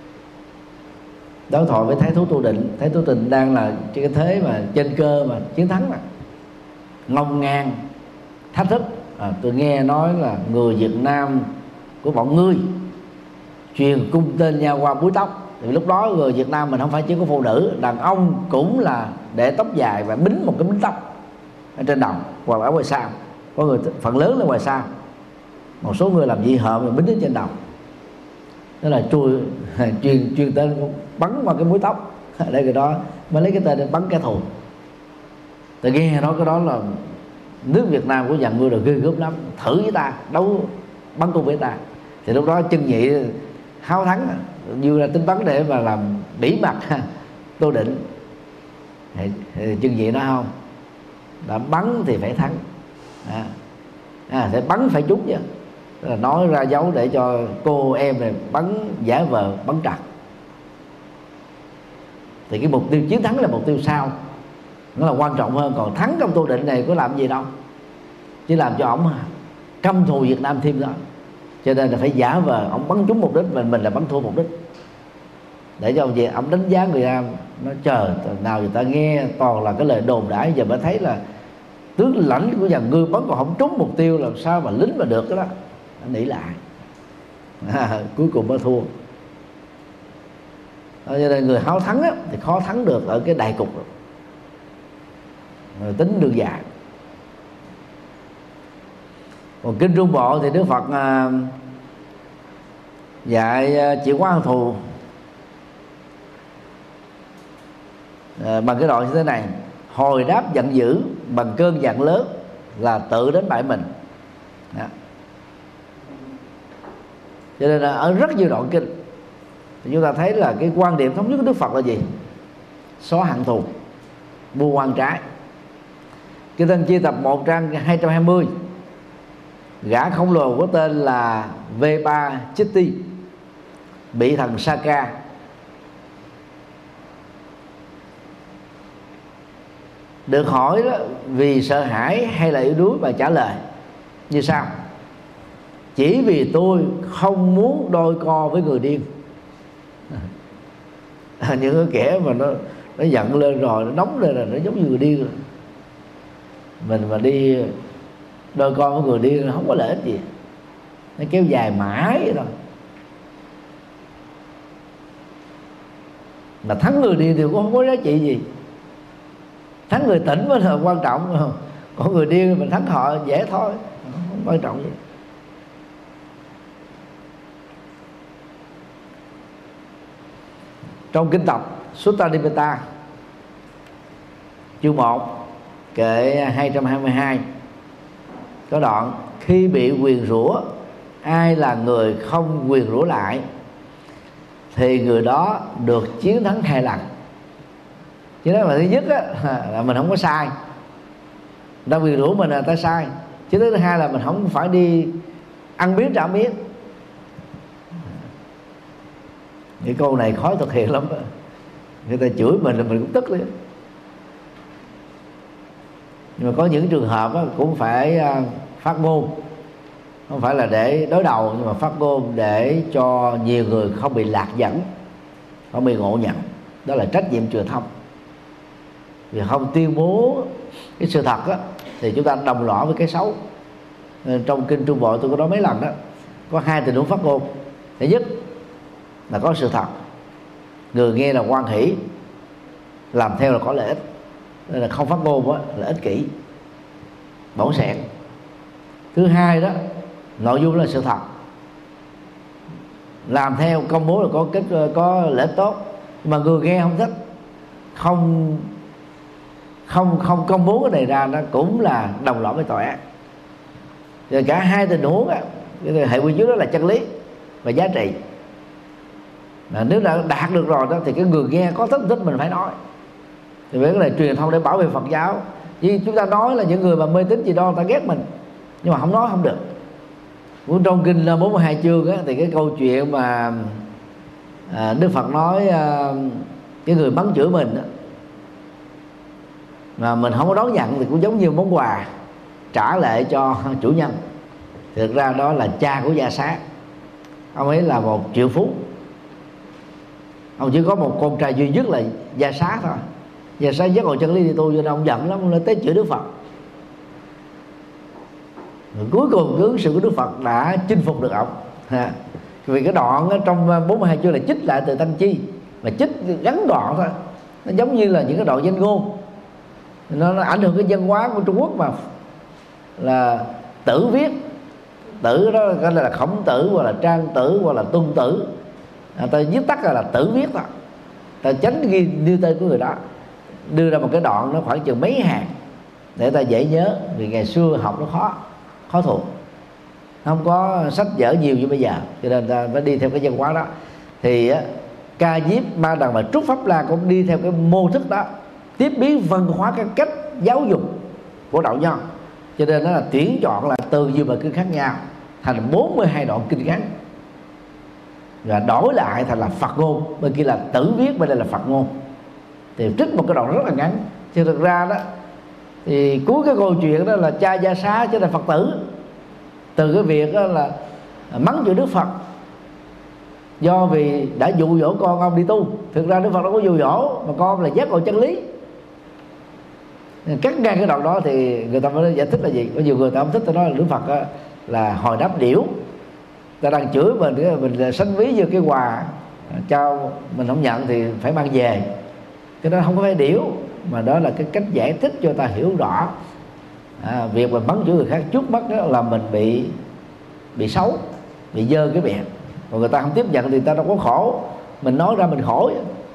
đối thoại với Thái Thú Tu Định, Thái Thú Tu Định đang là cái thế mà trên cơ mà chiến thắng, mà ngông ngang thách thức. À, tôi nghe nói là người Việt Nam của bọn ngươi truyền cung tên nhau qua búi tóc. Thì lúc đó người Việt Nam mình không phải chỉ có phụ nữ, đàn ông cũng là để tóc dài và bính một cái bính tóc ở trên đầu hoặc ở ngoài sau. Có người phần lớn là ngoài sau, một số người làm dị hợm mà bính đến trên đầu. Đó là chui truyền truyền tên bắn vào cái búi tóc để người đó mới lấy cái tên để bắn kẻ thù. Tôi nghe nói cái đó là nước Việt Nam của dàn ngươi là ghê gớm lắm, thử với ta, đấu bắn cung với ta. Thì lúc đó chân nhị háo thắng, như là tính bắn để mà làm bỉ mặt Tô Định. Thì, thì chân nhị nói không, đã bắn thì phải thắng, à, à, phải bắn phải trúng chứ. Tức là nói ra dấu để cho cô em này bắn giả vờ bắn trật. Thì cái mục tiêu chiến thắng là mục tiêu sau, nó là quan trọng hơn. Còn thắng trong Tô Định này có làm gì đâu, chỉ làm cho ổng căm thù Việt Nam thêm đó. Cho nên là phải giả vờ ổng bắn trúng mục đích, mình mình là bắn thua mục đích, để cho ông gì ổng đánh giá người Nam. Nó chờ nào người ta nghe toàn là cái lời đồn đãi, giờ mới thấy là tướng lãnh của dàn ngươi bắn còn không trúng mục tiêu, làm sao mà lính mà được cái đó. Nó nỉ lại, à, cuối cùng mới thua. Cho nên người háo thắng á, thì khó thắng được ở cái đại cục rồi, tính đường dài. Còn kinh Trung Bộ thì Đức Phật à, dạy chịu quá hận thù à, bằng cái đoạn như thế này: hồi đáp giận dữ bằng cơn giận lớn là tự đánh bại mình. Đó. Cho nên là ở rất nhiều đoạn kinh thì chúng ta thấy là cái quan điểm thống nhất của Đức Phật là gì? Xóa hận thù, buông oan trái. Kinh Tăng Chi tập một trang hai trăm hai mươi, gã khổng lồ có tên là Vepachitti bị thần Saka được hỏi đó, vì sợ hãi hay là yếu đuối, và trả lời như sau: chỉ vì tôi không muốn đôi co với người điên. Những cái kẻ mà nó nó giận lên rồi, nó nóng lên là nó giống như người điên rồi. Mình mà đi đôi co với người điên không có lợi ích gì, nó kéo dài mãi vậy thôi. Mà thắng người điên thì cũng không có giá trị gì. Thắng người tỉnh mới là quan trọng, còn người điên mình thắng họ dễ thôi, không quan trọng gì. Trong kinh tập Sutta Nipata chương một kệ hai trăm hai mươi hai có đoạn: khi bị nguyền rủa, ai là người không nguyền rủa lại thì người đó được chiến thắng hai lần. Chứ đó là thứ nhất á, là mình không có sai, người ta nguyền rủa mình là ta sai. Chứ thứ hai là mình không phải đi ăn miếng trả miếng. Cái câu này khó thực hiện lắm đó. Người ta chửi mình là mình cũng tức lên. Nhưng mà có những trường hợp đó, cũng phải phát ngôn, không phải là để đối đầu, nhưng mà phát ngôn để cho nhiều người không bị lạc dẫn, không bị ngộ nhận. Đó là trách nhiệm truyền thông. Vì không tuyên bố cái sự thật đó, thì chúng ta đồng lõa với cái xấu. Nên trong kinh Trung Bộ tôi có nói mấy lần đó, có hai tình huống phát ngôn. Thứ nhất là có sự thật, người nghe là hoan hỷ, làm theo là có lợi ích. Nên là không phát ngôn đó, là ích kỷ, bỏng sẻn. Thứ hai đó, nội dung là sự thật, làm theo công bố là có kết có lợi ích tốt, mà người nghe không thích, không không không công bố cái này ra, nó cũng là đồng lõa với tội ác. Rồi cả hai tình huống á, cái hệ quy chiếu đó là chân lý và giá trị. Mà nếu đã đạt được rồi đó thì cái người nghe có thích thích mình phải nói. Thì với cái này truyền thông để bảo vệ Phật giáo. Vì chúng ta nói là những người mà mê tín gì đó, người ta ghét mình, nhưng mà không nói không được. Trong kinh bốn mươi hai chương á, thì cái câu chuyện mà à, Đức Phật nói à, cái người mắng chửi mình á, mà mình không có đón nhận thì cũng giống như món quà trả lại cho chủ nhân. Thực ra đó là cha của Gia Sát. Ông ấy là một triệu phú, ông chỉ có một con trai duy nhất là Gia Sát thôi. Gia Sát giác ngộ chân lý đi tu, cho nên ông giận lắm, ông lên tế chửi Đức Phật. Rồi cuối cùng cái ứng xử của Đức Phật đã chinh phục được ông. Ha. Vì cái đoạn trong bốn mươi hai chương là trích lại từ Tăng Chi, mà trích ngắn đoạn thôi, nó giống như là những cái đoạn danh ngôn, nó, nó ảnh hưởng cái văn hóa của Trung Quốc mà là Tử viết. Tử đó gọi là Khổng Tử, hoặc là Trang Tử, hoặc là Tuân Tử. À, ta viết tắt là, là Tử viết thôi, ta tránh ghi nêu tên của người đó, đưa ra một cái đoạn nó khoảng chừng mấy hàng để ta dễ nhớ. Vì ngày xưa học nó khó khó thuộc, không có sách vở nhiều như bây giờ, cho nên ta phải đi theo cái văn hóa đó. Thì Ca Diếp, Ma Đằng và Trúc Pháp La cũng đi theo cái mô thức đó, tiếp biến văn hóa cái cách giáo dục của đạo Nho. Cho nên nó là tuyển chọn là từ nhiều bài kinh khác nhau thành bốn mươi hai đoạn kinh ngắn, và đổi lại thành là Phật ngôn. Bên kia là Tử viết, bên đây là Phật ngôn. Thì trích một cái đoạn rất là ngắn. Chứ thực ra đó thì cuối cái câu chuyện đó là cha Gia Xá trở thành Phật tử, từ cái việc đó là mắng chửi Đức Phật do vì đã dụ dỗ con ông đi tu. Thực ra Đức Phật đâu có dụ dỗ, mà con là giác ngộ chân lý. Cắt ngang cái đoạn đó thì người ta mới giải thích là gì. Có nhiều người ta không thích, ta nói là Đức Phật là hồi đáp điểu, ta đang chửi mình, mình sánh ví như cái quà cho mình không nhận thì phải mang về. Cái đó không có phải điểu, mà đó là cái cách giải thích cho ta hiểu rõ à, việc mình mắng chửi người khác trước mắt đó là mình bị bị xấu, bị dơ cái miệng. Còn người ta không tiếp nhận thì ta đâu có khổ, mình nói ra mình khổ.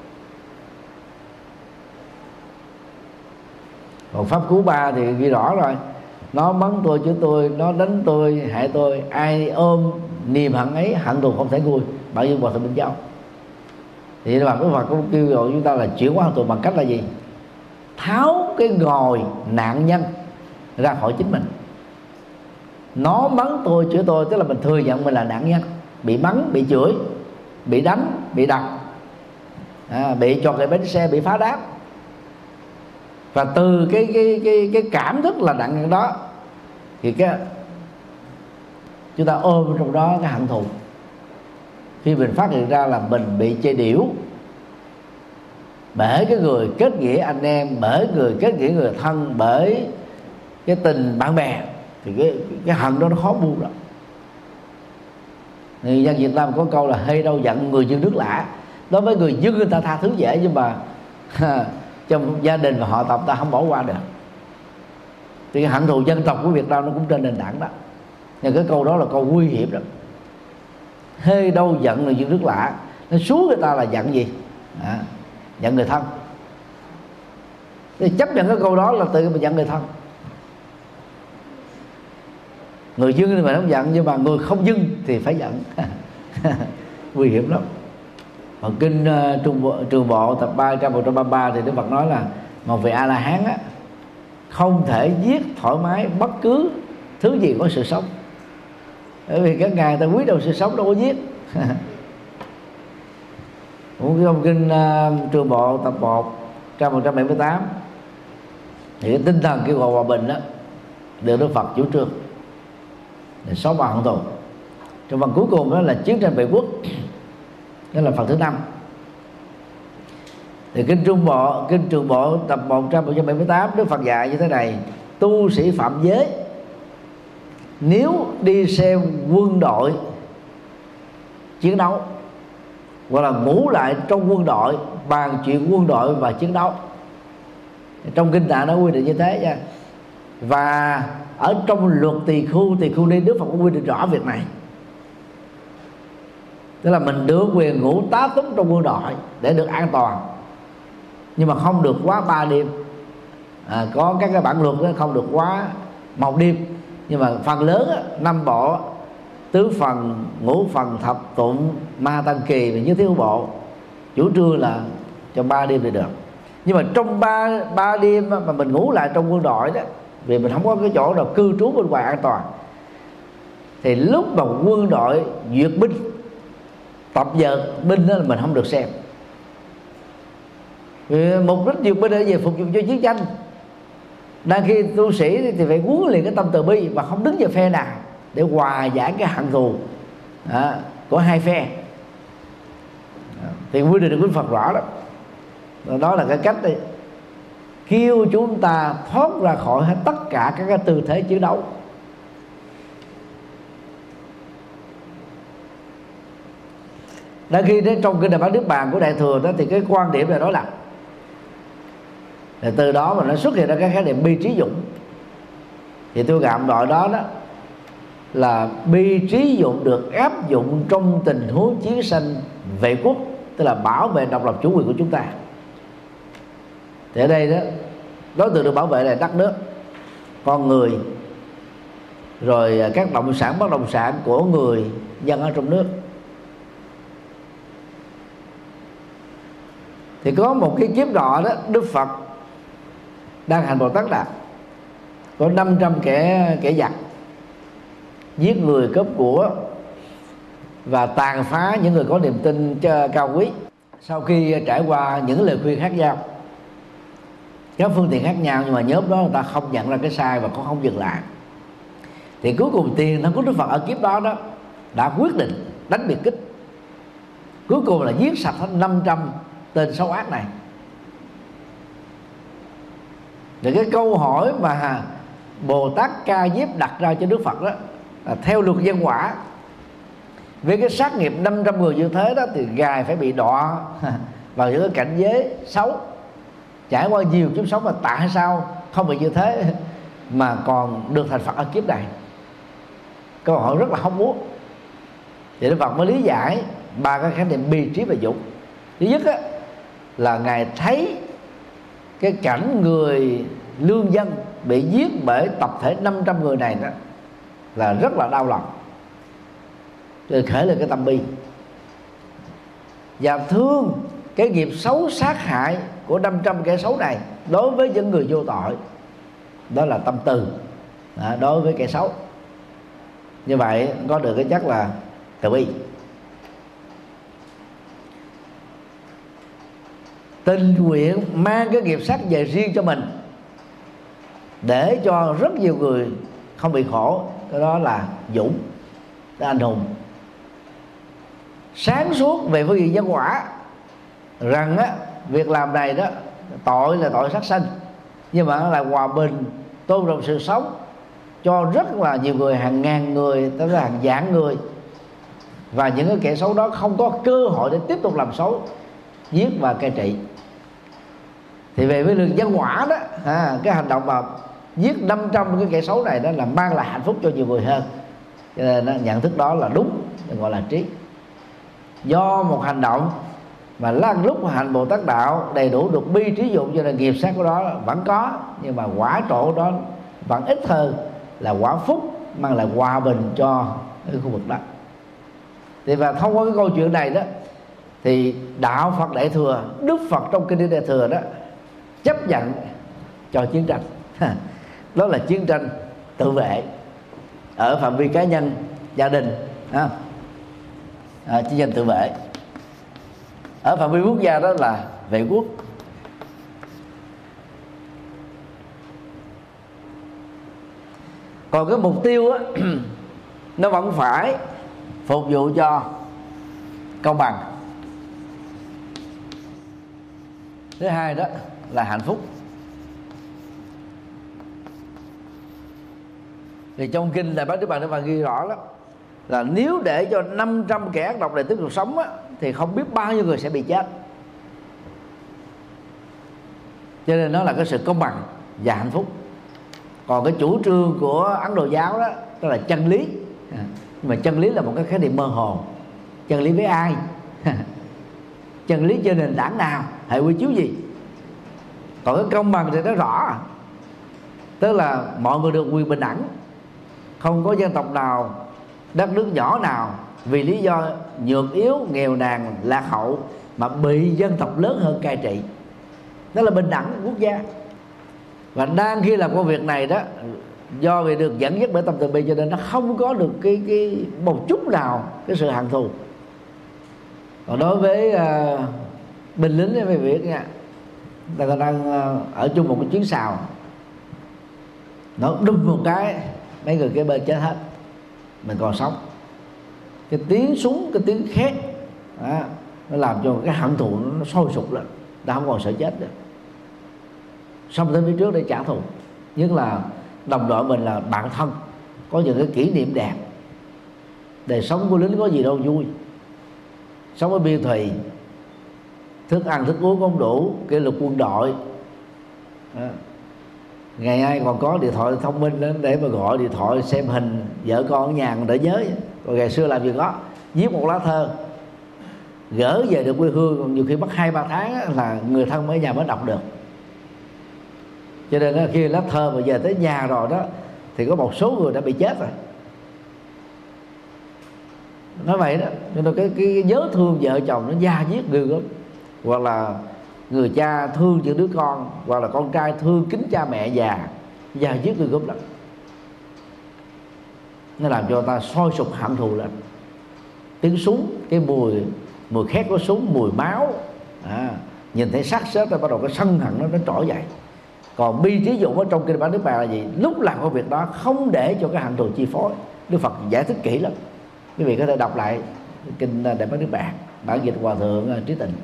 Còn pháp cú ba thì ghi rõ rồi, nó mắng tôi chứ tôi, nó đánh tôi hại tôi, ai ôm niềm hận ấy, hận thù không thể nguôi, bạn như Hòa Thượng Minh Châu. Thì Đức Phật cũng kêu gọi chúng ta là chuyển hóa hận thù bằng cách là gì? Tháo cái ngòi nạn nhân ra khỏi chính mình. Nó mắng tôi, chửi tôi, tức là mình thừa nhận mình là nạn nhân, bị mắng, bị chửi, bị đánh, bị đập, à, bị cho cái bánh xe, bị phá đám. Và từ cái cái cái cái cảm thức là nạn nhân đó thì cái chúng ta ôm trong đó cái hận thù. Khi mình phát hiện ra là mình bị chê điểu bởi cái người kết nghĩa anh em, bởi người kết nghĩa người thân, bởi cái tình bạn bè, thì cái cái hận đó nó khó buông lắm. Người dân Việt Nam có câu là hay đâu giận người dân nước lã. Đối với người dân người ta tha thứ dễ, nhưng mà trong gia đình và họ tộc ta không bỏ qua được. Thì cái hận thù dân tộc của Việt Nam nó cũng trên nền tảng đó. Nhưng cái câu đó là câu nguy hiểm lắm. Hay đâu giận người dân nước lã, nó xuống người ta là giận gì? À, giận người thân. Thì chấp nhận cái câu đó là tự mình giận người thân. Người dưng thì mình không giận, nhưng mà người không dưng thì phải giận. Nguy hiểm lắm. Ở kinh uh, Trung Bộ, Trường Bộ tập ba trăm một trăm ba mươi ba thì Đức Phật nói là một vị A La Hán á, không thể giết thoải mái bất cứ thứ gì có sự sống, bởi vì các ngài ta quý đầu sự sống, đâu có giết. Cũng trong kinh uh, Trường Bộ tập một trăm một trăm bảy mươi tám thì cái tinh thần kêu gọi hòa bình đó được Đức Phật chủ trương để xóa bỏ hận thù. Trong phần cuối cùng đó là chiến tranh vệ quốc, đó là phần thứ năm. Thì kinh Trung Bộ, kinh Trường Bộ tập một trăm một trăm bảy mươi tám, Đức Phật dạy như thế này: tu sĩ phạm giới nếu đi xem quân đội chiến đấu, hoặc là ngủ lại trong quân đội bàn chuyện quân đội và chiến đấu, trong kinh Tạng nó quy định như thế nha. Và ở trong luật tỳ khu, tỳ khu đi, Đức Phật cũng quy định rõ việc này. Tức là mình được quyền ngủ tá túc trong quân đội để được an toàn, nhưng mà không được quá ba đêm. À, có các cái bản luật đó không được quá một đêm, nhưng mà phần lớn á, năm bộ, tứ phần, ngũ phần, thập tụng, ma tăng kỳ và như thiếu bộ chủ trương là trong ba đêm thì được. Nhưng mà trong ba ba đêm mà mình ngủ lại trong quân đội đó, vì mình không có cái chỗ nào cư trú bên ngoài an toàn, thì lúc mà quân đội duyệt binh, tập dượt binh đó là mình không được xem. Vì mục đích duyệt binh là về phục vụ cho chiến tranh. Đang khi tu sĩ thì phải huấn luyện cái tâm từ bi và không đứng vào phe nào để hòa giải cái hận thù à, của hai phe. Thì quy định của Phật rõ đó. Đó là cái cách đây kêu chúng ta thoát ra khỏi hết tất cả các cái tư thế chiến đấu. Đã khi đến trong kinh Đại Bát Niết Bàn của Đại Thừa đó, thì cái quan điểm là đó là từ đó mà nó xuất hiện ra cái khái niệm bi trí dụng. Thì tôi gạm gọi đó đó là bi trí dụng được áp dụng trong tình huống chiến tranh vệ quốc, tức là bảo vệ độc lập chủ quyền của chúng ta. Thì ở đây đó, đối tượng được bảo vệ là đất nước, con người, rồi các động sản, bất động sản của người dân ở trong nước. Thì có một cái kiếp nọ đó, Đức Phật đang hành Bồ Tát Đà, có năm trăm kẻ kẻ giặc giết người, cướp của và tàn phá những người có niềm tin cao quý. Sau khi trải qua những lời khuyên khác nhau, các phương tiện khác nhau, nhưng mà nhóm đó người ta không nhận ra cái sai và cũng không dừng lại, thì cuối cùng tiền thân của Đức Phật ở kiếp đó đó đã quyết định đánh biệt kích, cuối cùng là giết sạch hết năm trăm tên xấu ác này. Thì cái câu hỏi mà Bồ Tát Ca Diếp đặt ra cho Đức Phật đó là theo luật nhân quả, với cái sát nghiệp năm trăm người như thế đó, thì Ngài phải bị đọa vào những cái cảnh giới xấu, trải qua nhiều kiếp sống, mà tại sao không bị như thế mà còn được thành Phật ở kiếp này? Câu hỏi rất là hóc búa. Thì Đức Phật mới lý giải ba cái khái niệm bi trí và dụng. Thứ nhất á, là Ngài thấy cái cảnh người lương dân bị giết bởi tập thể năm trăm người này đó là rất là đau lòng. rồi khởi lên cái tâm bi và thương cái nghiệp xấu sát hại của năm trăm kẻ xấu này đối với những người vô tội. Đó là tâm từ à, đối với kẻ xấu. Như vậy có được cái chất là từ bi. Tình nguyện mang cái nghiệp sát về riêng cho mình để cho rất nhiều người không bị khổ, cái đó là dũng, là anh hùng. Sáng suốt về phương diện nhân quả rằng á, việc làm này đó tội là tội sát sanh, nhưng mà nó là hòa bình, tôn trọng sự sống cho rất là nhiều người, hàng ngàn người, tức là hàng vạn người, và những cái kẻ xấu đó không có cơ hội để tiếp tục làm xấu, giết và cai trị. Thì về với lượng nhân quả đó, à, cái hành động mà giết năm trăm cái kẻ xấu này đó là mang lại hạnh phúc cho nhiều người hơn. Cho nên đó, nhận thức đó là đúng, gọi là trí. Do một hành động mà lăn lúc hành Bồ Tát đạo đầy đủ được bi trí dụng, cho nên nghiệp sát của đó vẫn có, nhưng mà quả trổ đó vẫn ít hơn là quả phúc mang lại hòa bình cho cái khu vực đó. Thì và thông qua cái câu chuyện này đó, thì đạo Phật Đại Thừa, Đức Phật trong kinh điển Đại Thừa đó chấp nhận cho chiến tranh. Đó là chiến tranh tự vệ ở phạm vi cá nhân, gia đình, à, à, chiến tranh tự vệ. Ở phạm vi quốc gia đó là vệ quốc. Còn cái mục tiêu á, nó vẫn phải phục vụ cho công bằng. Thứ hai đó là hạnh phúc. Thì trong kinh Đại Bát Niết Bàn Niết Bàn ghi rõ lắm, là nếu để cho năm trăm kẻ ác độc này tiếp tục sống á, thì không biết bao nhiêu người sẽ bị chết. Cho nên nó là cái sự công bằng và hạnh phúc. Còn cái chủ trương của Ấn Độ giáo đó, đó là chân lý. Nhưng mà chân lý là một cái khái niệm mơ hồ. Chân lý với ai? Chân lý trên nền tảng nào? Hệ quy chiếu gì? Còn cái công bằng thì nó rõ, tức là mọi người được quyền bình đẳng, không có dân tộc nào, đất nước nhỏ nào vì lý do nhược yếu, nghèo nàn, lạc hậu mà bị dân tộc lớn hơn cai trị. Đó là bình đẳng quốc gia. Và đang khi làm công việc này đó, do vì được dẫn dắt bởi tâm từ bi, cho nên nó không có được cái cái một chút nào cái sự hận thù. Còn đối với uh, binh lính về việc nha, người ta đang uh, ở chung một cái chuyến sào, nó đùng một cái mấy người kế bên chết hết, mình còn sống. Cái tiếng súng, cái tiếng khét đó, nó làm cho cái hận thù nó, nó sôi sục lên, ta không còn sợ chết nữa, xông tới phía trước để trả thù. Nhất là đồng đội mình là bạn thân, có những cái kỷ niệm đẹp. Đời sống của lính có gì đâu vui. Sống ở biên thùy, thức ăn thức uống không đủ, kỷ luật quân đội đó. Ngày ai còn có điện thoại thông minh đó, để mà gọi điện thoại xem hình vợ con ở nhà để nhớ. Còn ngày xưa làm gì có, viết một lá thơ gỡ về được quê hương, còn nhiều khi mất hai ba tháng là người thân ở nhà mới đọc được. Cho nên đó, khi lá thơ mà về tới nhà rồi đó, thì có một số người đã bị chết rồi. Nói vậy đó, cho nên cái, cái nhớ thương vợ chồng nó da diết ghê gớm. Hoặc là người cha thương những đứa con, hoặc là con trai thương kính cha mẹ già, da diết ghê gớm lắm. Nó làm cho ta sôi sục hận thù lên. Tiếng súng, cái mùi mùi khét của súng, mùi máu, à, nhìn thấy xác chết rồi bắt đầu cái sân hận nó nó trỗi dậy. Còn bi trí dụng ở trong kinh Bát Niết Bàn là gì? Lúc làm công việc đó không để cho cái hận thù chi phối. Đức Phật giải thích kỹ lắm, quý vị có thể đọc lại kinh Đại Bát Niết Bàn, bản dịch Hòa Thượng Trí Tịnh.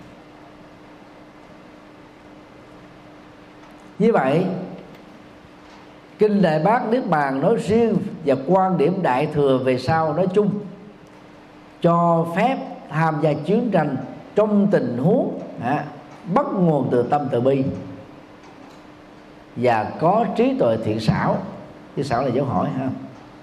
Như vậy, kinh Đại Bát Niết Bàn nói riêng và quan điểm Đại Thừa về sau nói chung cho phép tham gia chiến tranh trong tình huống à, bắt nguồn từ tâm từ bi và có trí tuệ thiện xảo. Thiện xảo là dấu hỏi ha.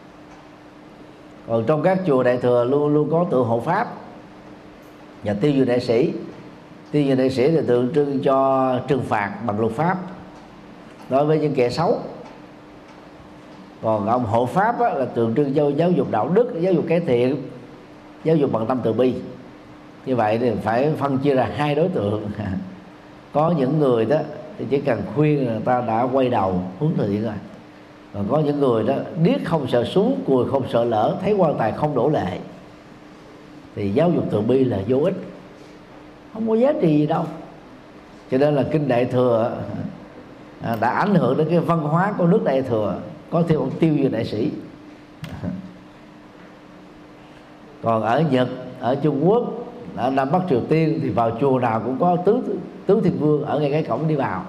Còn trong các chùa Đại Thừa luôn luôn có tượng hộ pháp và tiêu diệu đại sĩ. Tiêu diệu đại sĩ thì tượng trưng cho trừng phạt bằng luật pháp đối với những kẻ xấu. Còn ông hộ pháp á, là tượng trưng cho giáo dục đạo đức, giáo dục cái thiện, giáo dục bằng tâm từ bi. Như vậy thì phải phân chia ra hai đối tượng. Có những người đó thì chỉ cần khuyên người ta đã quay đầu hướng thiện rồi. Còn có những người đó điếc không sợ xuống, cùi không sợ lỡ, thấy quan tài không đổ lệ, thì giáo dục từ bi là vô ích, không có giá trị gì đâu. Cho nên là kinh Đại Thừa đã ảnh hưởng đến cái văn hóa của nước Đại Thừa, có thêm ông Tiêu Như Đại Sĩ. Còn ở Nhật, ở Trung Quốc, ở Nam Bắc Triều Tiên thì vào chùa nào cũng có tứ tứ thiên vương ở ngay cái cổng đi vào.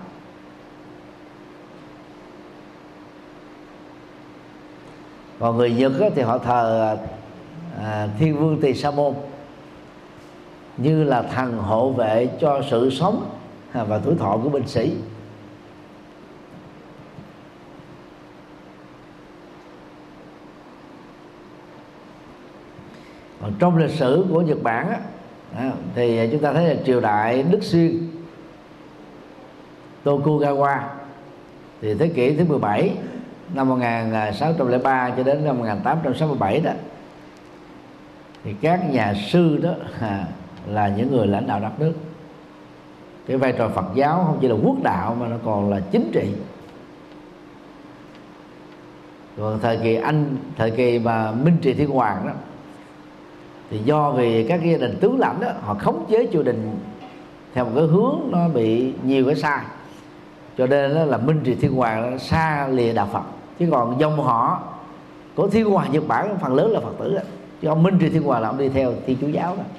Còn người Nhật thì họ thờ à, Thiên Vương Tỳ Sa Môn như là thần hộ vệ cho sự sống và tuổi thọ của binh sĩ. Còn trong lịch sử của Nhật Bản á, thì chúng ta thấy là triều đại Đức Xuyên Tokugawa thì thế kỷ thứ mười bảy, năm một nghìn sáu trăm lẻ ba cho đến năm một nghìn tám trăm sáu mươi bảy đó, thì các nhà sư đó à, là những người lãnh đạo đất nước. Cái vai trò Phật giáo không chỉ là quốc đạo mà nó còn là chính trị. Còn thời kỳ Anh, thời kỳ mà Minh Trị Thiên Hoàng đó, thì do vì các gia đình tướng lãnh đó họ khống chế triều đình theo một cái hướng nó bị nhiều cái sai, cho nên đó là Minh Trị Thiên Hoàng nó xa lìa đạo Phật. Chứ còn dòng họ của Thiên Hoàng Nhật Bản phần lớn là Phật tử đó. Chứ ông Minh Trị Thiên Hoàng là ông đi theo Thiên Chúa giáo đó,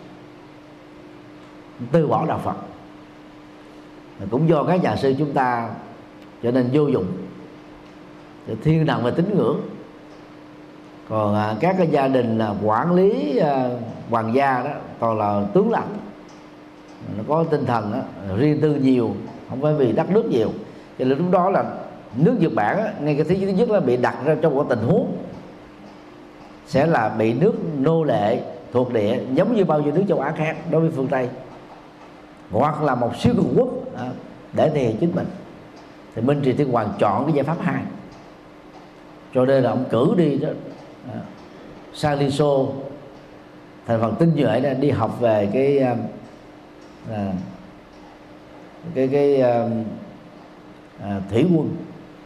từ bỏ đạo Phật. Cũng do các nhà sư chúng ta trở nên vô dụng, thiên nặng về tín ngưỡng. Còn à, các cái gia đình là quản lý à, hoàng gia đó toàn là tướng lãnh, nó có tinh thần đó, riêng tư nhiều, không phải vì đất nước nhiều. Cho nên lúc đó là nước Nhật Bản á, ngay cái thứ nhất là bị đặt ra trong một tình huống sẽ là bị nước nô lệ thuộc địa, giống như bao nhiêu nước châu Á khác đối với phương Tây, hoặc là một siêu cường quốc à, để thể hiện chính mình. Thì Minh Trị Thiên Hoàng chọn cái giải pháp hai, cho nên là ông cử đi đó à, sang Liên Xô, thành phần tinh nhuệ này đi học về cái à, cái cái à, à, thủy quân.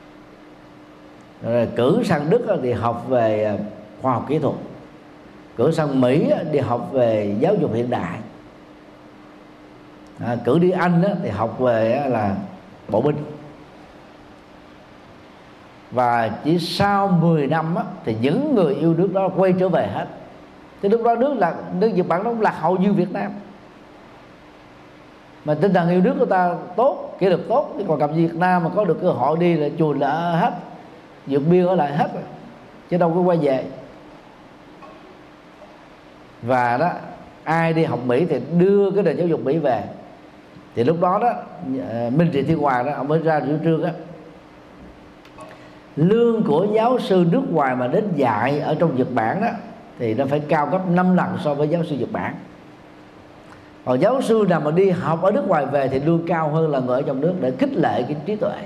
Rồi cử sang Đức thì học về khoa học kỹ thuật, cử sang Mỹ đi học về giáo dục hiện đại, à, cử đi Anh thì học về là bộ binh. Và chỉ sau mười năm á, thì những người yêu nước đó quay trở về hết. Thì lúc đó nước là nước Nhật Bản nó lạc hậu như Việt Nam, mà tinh thần yêu nước của ta tốt, kỷ luật tốt. Thì còn gặp Việt Nam mà có được cơ hội đi là chùa là hết, vượt biên ở lại hết rồi, chứ đâu có quay về. Và đó ai đi học Mỹ thì đưa cái nền giáo dục Mỹ về. Thì lúc đó đó Minh Trị Thiên Hoàng đó ông mới ra chủ trương á, lương của giáo sư nước ngoài mà đến dạy ở trong Nhật Bản đó thì nó phải cao gấp năm lần so với giáo sư Nhật Bản. Còn giáo sư nào mà đi học ở nước ngoài về thì lương cao hơn là người ở trong nước, để khích lệ cái trí tuệ.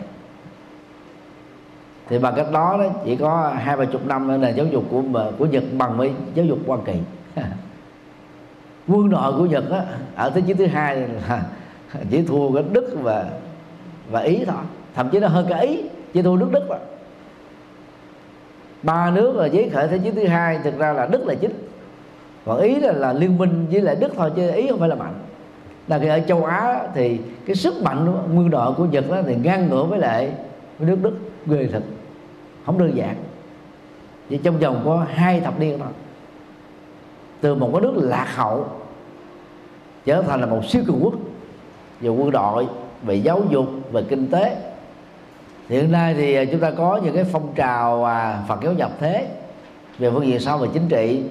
Thì bằng cách đó, đó chỉ có hai ba chục năm là giáo dục của của Nhật bằng với giáo dục Hoa Kỳ. Quân đội của Nhật á, ở thế chiến thứ hai là chỉ thua cái Đức và và Ý thôi, thậm chí nó hơn cả Ý, chỉ thua nước Đức rồi. Ba nước là giấy khởi thế chiến thứ hai, thực ra là Đức là chính, còn Ý là, là liên minh với lại Đức thôi, chứ Ý không phải là mạnh. Là khi ở châu Á thì cái sức mạnh của quân đội của Nhật đó thì ngang ngửa với lại với nước Đức, ghê thật, không đơn giản. Chỉ trong vòng có hai thập niên thôi, từ một cái nước lạc hậu trở thành là một siêu cường quốc về quân đội, về giáo dục, về kinh tế. Hiện nay thì chúng ta có những cái phong trào à, Phật giáo nhập thế về phương diện sau về chính trị.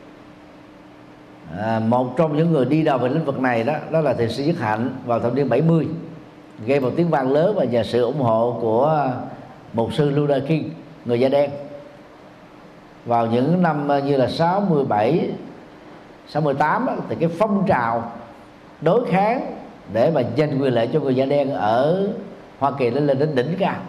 À, một trong những người đi đầu về lĩnh vực này đó đó là thiền sư Nhất Hạnh vào thập niên bảy mươi, gây một tiếng vang lớn và nhờ sự ủng hộ của mục sư Luther King, người da đen. Vào những năm như là sáu mươi bảy, sáu mươi tám đó, thì cái phong trào đối kháng để mà giành quyền lợi cho người da đen ở Hoa Kỳ lên lên đến đỉnh cao.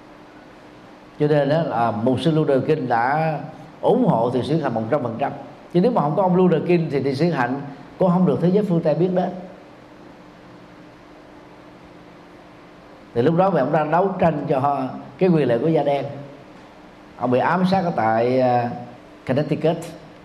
Cho nên đó là mục sư Luther King đã ủng hộ thiền sư Nhất Hạnh một trăm phần trăm. Chứ nếu mà không có ông Luther King thì Thị Sĩ Hạnh cũng không được thế giới phương Tây biết đến. Thì lúc đó ông đang đấu tranh cho cái quyền lợi của da đen. Ông bị ám sát ở tại Connecticut.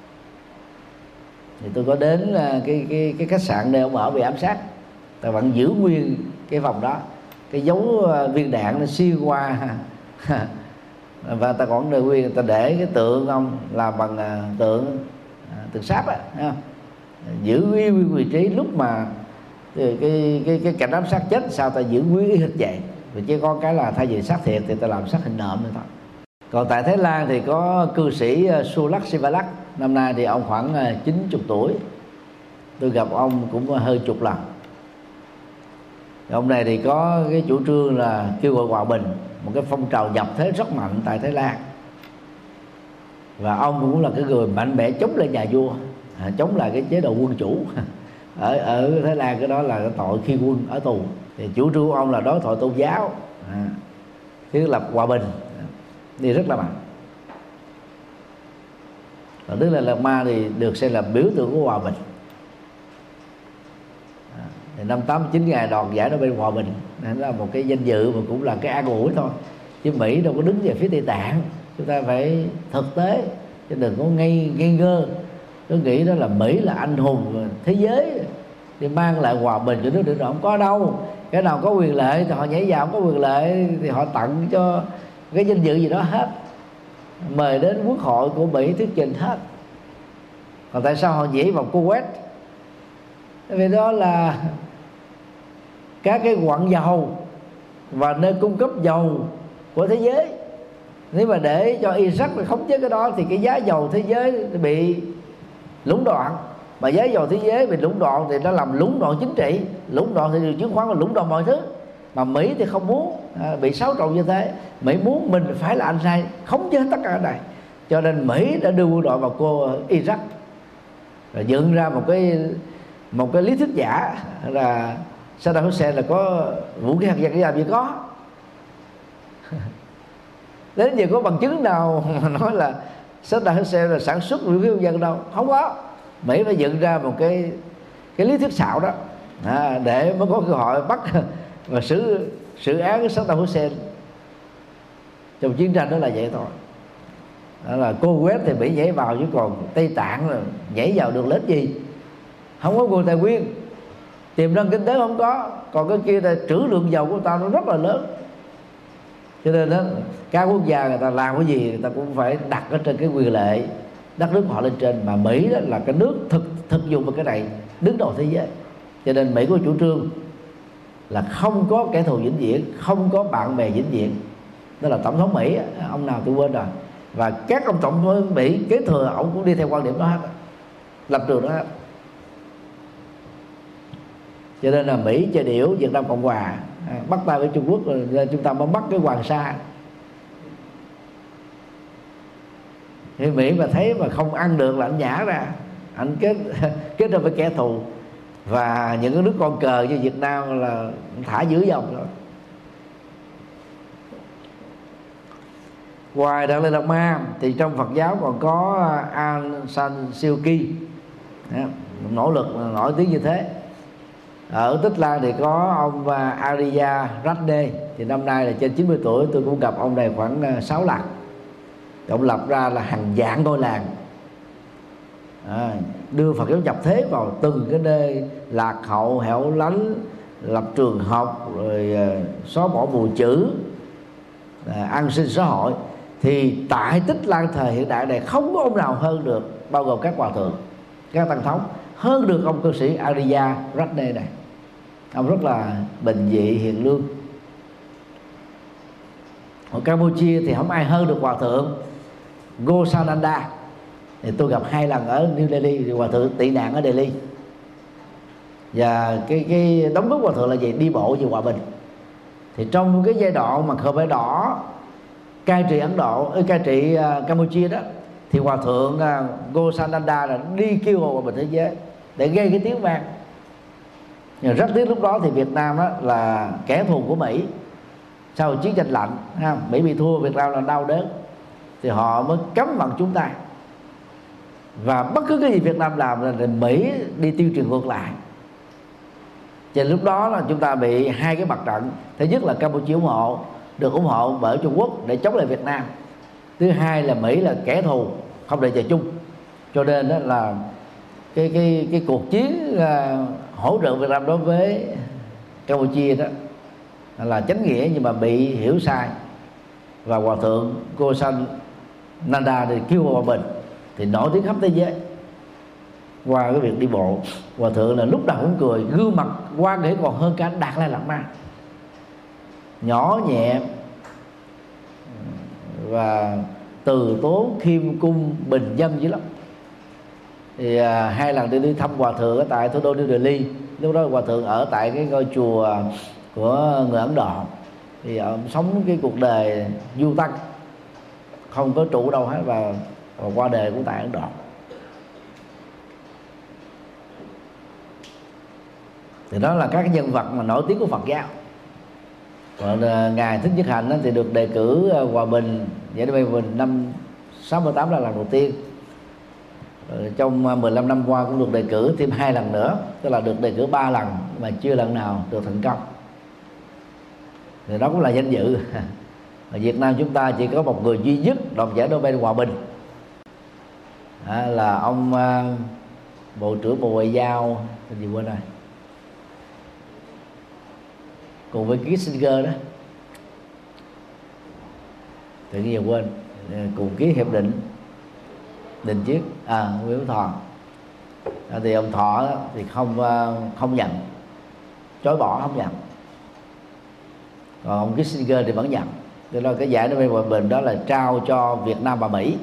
Thì tôi có đến cái cái cái khách sạn nơi ông ở bị ám sát, ta vẫn giữ nguyên cái phòng đó, cái dấu viên đạn nó xuyên qua và ta còn nơi nguyên, ta để cái tượng ông làm bằng tượng tượng sáp á, giữ nguyên vị trí. Lúc mà cái cái cái, cái cảnh ám sát chết sao ta giữ nguyên y hệt vậy, vì chỉ có cái là thay vì sát thiệt thì ta làm sát hình nộm nữa thôi. Còn tại Thái Lan thì có cư sĩ Sulak Sivalak, năm nay thì ông khoảng chín mươi tuổi. Tôi gặp ông cũng hơi chục lần. Ông này thì có cái chủ trương là kêu gọi hòa bình, một cái phong trào nhập thế rất mạnh tại Thái Lan. Và ông cũng là cái người mạnh mẽ chống lại nhà vua, à, chống lại cái chế độ quân chủ. Ở ở Thái Lan cái đó là cái tội khi quân ở tù. Thì chủ trương của ông là đối thoại tôn giáo, à, thiết lập hòa bình, đi rất là mạnh. Còn Đức Lạt Lạt Ma thì được xem là biểu tượng của hòa bình. À, thì năm tám mươi chín ngày đoạt giải Nobel hòa bình, đó là một cái danh dự mà cũng là cái an ủi thôi. Chứ Mỹ đâu có đứng về phía Tây Tạng. Chúng ta phải thực tế, chứ đừng có ngây ngây ngơ cứ nghĩ đó là Mỹ là anh hùng thế giới để mang lại hòa bình cho nước được. Không có đâu. Cái nào có quyền lợi thì họ nhảy vào, không có quyền lợi thì họ tặng cho cái danh dự gì đó hết, mời đến quốc hội của Mỹ thuyết trình hết. Còn tại sao họ nhảy vào Kuwait? Vì đó là các cái quặng dầu và nơi cung cấp dầu của thế giới. Nếu mà để cho Iraq mà khống chế cái đó thì cái giá dầu thế giới bị lũng đoạn. Mà giá dầu thế giới bị lũng đoạn thì nó làm lũng đoạn chính trị, lũng đoạn thị trường chứng khoán và lũng đoạn mọi thứ. Mà Mỹ thì không muốn à, bị xáo trộn như thế. Mỹ muốn mình phải là anh sai, khống chế tất cả cái này. Cho nên Mỹ đã đưa quân đội vào cô Iraq, rồi dựng ra một cái một cái lý thuyết giả là Saddam Hussein là có vũ khí hạt nhân. Cái làm gì có. Đến giờ có bằng chứng nào mà nói là Saddam Hussein là sản xuất vũ khí hạt nhân đâu, không có. Mỹ phải dựng ra một cái cái lý thuyết xạo đó, à, để mới có cơ hội bắt và xử xử án cái Saddam Hussein trong chiến tranh. Đó là vậy thôi. Đó là Kuwait thì Mỹ nhảy vào, chứ còn Tây Tạng là nhảy vào được lớn gì. Không có nguồn tài nguyên, tiềm năng kinh tế không có. Còn cái kia là trữ lượng dầu của tao nó rất là lớn. Cho nên đó, các quốc gia người ta làm cái gì người ta cũng phải đặt ở trên cái quyền lệ đất nước họ lên trên. Mà Mỹ đó là cái nước thực thực dụng vào cái này, đứng đầu thế giới. Cho nên Mỹ có chủ trương là không có kẻ thù vĩnh viễn, không có bạn bè vĩnh viễn. Đó là tổng thống Mỹ, ông nào tôi quên rồi. Và các ông tổng thống Mỹ kế thừa ông cũng đi theo quan điểm đó hết, lập trường đó hết. Cho nên là Mỹ chơi điểu, Việt Nam Cộng Hòa à, bắt tay với Trung Quốc, rồi chúng ta mới bắt cái Hoàng Sa. Thì Mỹ mà thấy mà không ăn được là anh nhả ra, anh kết kết hợp với kẻ thù. Và những cái nước con cờ như Việt Nam là thả dưới dòng rồi. Ngoài Đạt Lai Lạt Ma thì trong Phật giáo còn có Aung San Suu Kyi, nỗ lực nổi tiếng như thế. Ở Tích Lan thì có ông Arya Radne, thì năm nay là trên chín mươi tuổi. Tôi cũng gặp ông này khoảng sáu lần. Ông lập ra là hàng vạn ngôi làng, à, đưa Phật giáo nhập thế vào từng cái nơi lạc hậu hẻo lánh, lập trường học, rồi uh, xóa bỏ mù chữ, uh, an sinh xã hội. Thì tại Tích Lan thời hiện đại này không có ông nào hơn được, bao gồm các hòa thượng, các tăng thống, hơn được ông cư sĩ Arya Radne này. Ông rất là bình dị hiền lương. Ở Campuchia thì không ai hơn được hòa thượng Gosananda. Thì tôi gặp hai lần ở New Delhi, thì hòa thượng tị nạn ở Delhi. Và cái cái đóng góp hòa thượng là gì? Đi bộ về hòa bình. Thì trong cái giai đoạn mà Khmer Đỏ cai trị Ấn Độ, cai trị uh, Campuchia đó, thì hòa thượng uh, Gosananda là đi kêu gọi hòa bình thế giới để gây cái tiếng vang. Nhưng rất tiếc lúc đó thì Việt Nam đó là kẻ thù của Mỹ. Sau chiến tranh lạnh, Mỹ bị thua, Việt Nam là đau đớn, thì họ mới cấm bằng chúng ta. và bất cứ cái gì Việt Nam làm là Mỹ đi tuyên truyền ngược lại. Cho nên lúc đó là chúng ta bị hai cái mặt trận. Thứ nhất là Campuchia ủng hộ, được ủng hộ bởi Trung Quốc để chống lại Việt Nam. Thứ hai là Mỹ là kẻ thù không để chờ chung. Cho nên đó là cái cái cái cuộc chiến uh, hỗ trợ Việt Nam đối với Campuchia đó là chánh nghĩa, nhưng mà bị hiểu sai. Và Hòa thượng Cô Sanh Nanda thì kêu hòa bình thì nổi tiếng khắp thế giới qua cái việc đi bộ. Hòa thượng là lúc nào cũng cười, gương mặt qua nghĩa còn hơn cả Đạt Lai Lạt Ma, nhỏ nhẹ và từ tốn, khiêm cung, bình dân dữ lắm. Thì à, hai lần đi đi thăm Hòa thượng ở tại thủ đô New Delhi. Lúc đó Hòa thượng ở tại cái ngôi chùa của người Ấn Độ, thì ông sống cái cuộc đời du tăng, không có trụ đâu hết, và, và qua đời cũng tại Ấn Độ. Thì đó là các nhân vật mà nổi tiếng của Phật giáo. Còn ngài Thích Nhất Hạnh thì được đề cử hòa bình giải Nobel hòa bình năm sáu mươi tám là lần đầu tiên. Trong mười lăm năm qua cũng được đề cử thêm hai lần nữa, tức là được đề cử ba lần mà chưa lần nào được thành công. Thì đó cũng là danh dự. Ở Việt Nam chúng ta chỉ có một người duy nhất đoạt giải Nobel hòa bình, à, là ông uh, Bộ trưởng Bộ Ngoại giao gì quên rồi, cùng với Kissinger đó, tự nhiên giờ quên, cùng ký hiệp định Đình Chiết, à Nguyễn Phú Thọ. À, thì ông Thọ đó, thì không không nhận, chối bỏ không nhận. Còn ông Kissinger thì vẫn nhận. Cho nên cái giải Nobel hòa bình đó là trao cho Việt Nam và Mỹ.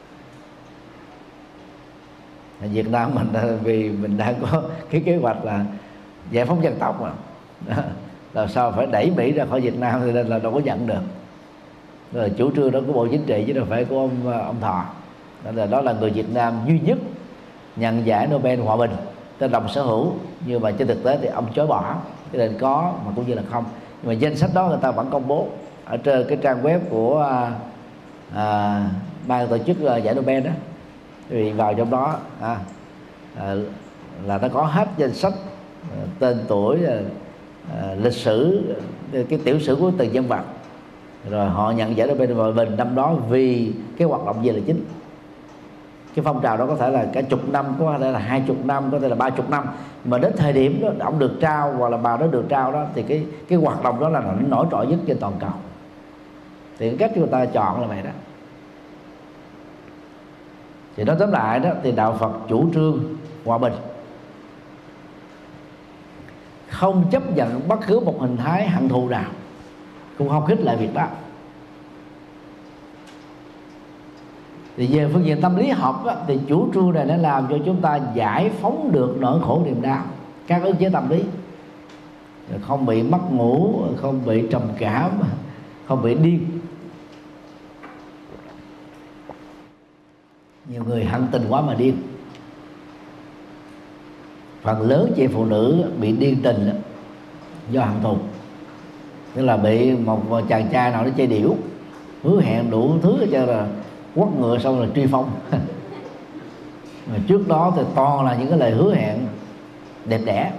Việt Nam mình vì mình đang có cái kế hoạch là giải phóng dân tộc mà, là sao phải đẩy Mỹ ra khỏi Việt Nam, nên là đâu có nhận được. Rồi chủ trương đó của Bộ Chính trị chứ đâu phải của ông ông Thọ. Đó là, đó là người Việt Nam duy nhất nhận giải Nobel hòa bình tên đồng sở hữu, nhưng mà trên thực tế thì ông chối bỏ, cho nên có mà cũng như là không. Nhưng mà danh sách đó người ta vẫn công bố ở trên cái trang web của à, ban tổ chức giải Nobel đó. Vì vào trong đó à, à, là nó có hết danh sách, à, tên tuổi, à, lịch sử, cái tiểu sử của từng nhân vật, rồi họ nhận giải Nobel hòa bình năm đó vì cái hoạt động gì là chính. Cái phong trào đó có thể là cả chục năm, có thể là hai chục năm, có thể là ba chục năm, mà đến thời điểm đó ông được trao hoặc là bà đó được trao đó, thì cái cái hoạt động đó là nó nổi trội nhất trên toàn cầu. Thì cái cách chúng ta chọn là vậy đó. Thì nói tóm lại đó, thì đạo Phật chủ trương hòa bình, không chấp nhận bất cứ một hình thái hận thù nào, cũng không khích lệ việc đó. Thì về phương diện tâm lý học đó, thì chủ trương này nó làm cho chúng ta giải phóng được nỗi khổ niềm đau, các ức chế tâm lý, không bị mất ngủ, không bị trầm cảm, không bị điên. Nhiều người hận tình quá mà điên. Phần lớn chị phụ nữ bị điên tình do hận thù, tức là bị một chàng trai nào đó chơi điểu, hứa hẹn đủ thứ cho là quất ngựa xong rồi truy phong. Mà trước đó thì toàn là những cái lời hứa hẹn đẹp đẽ.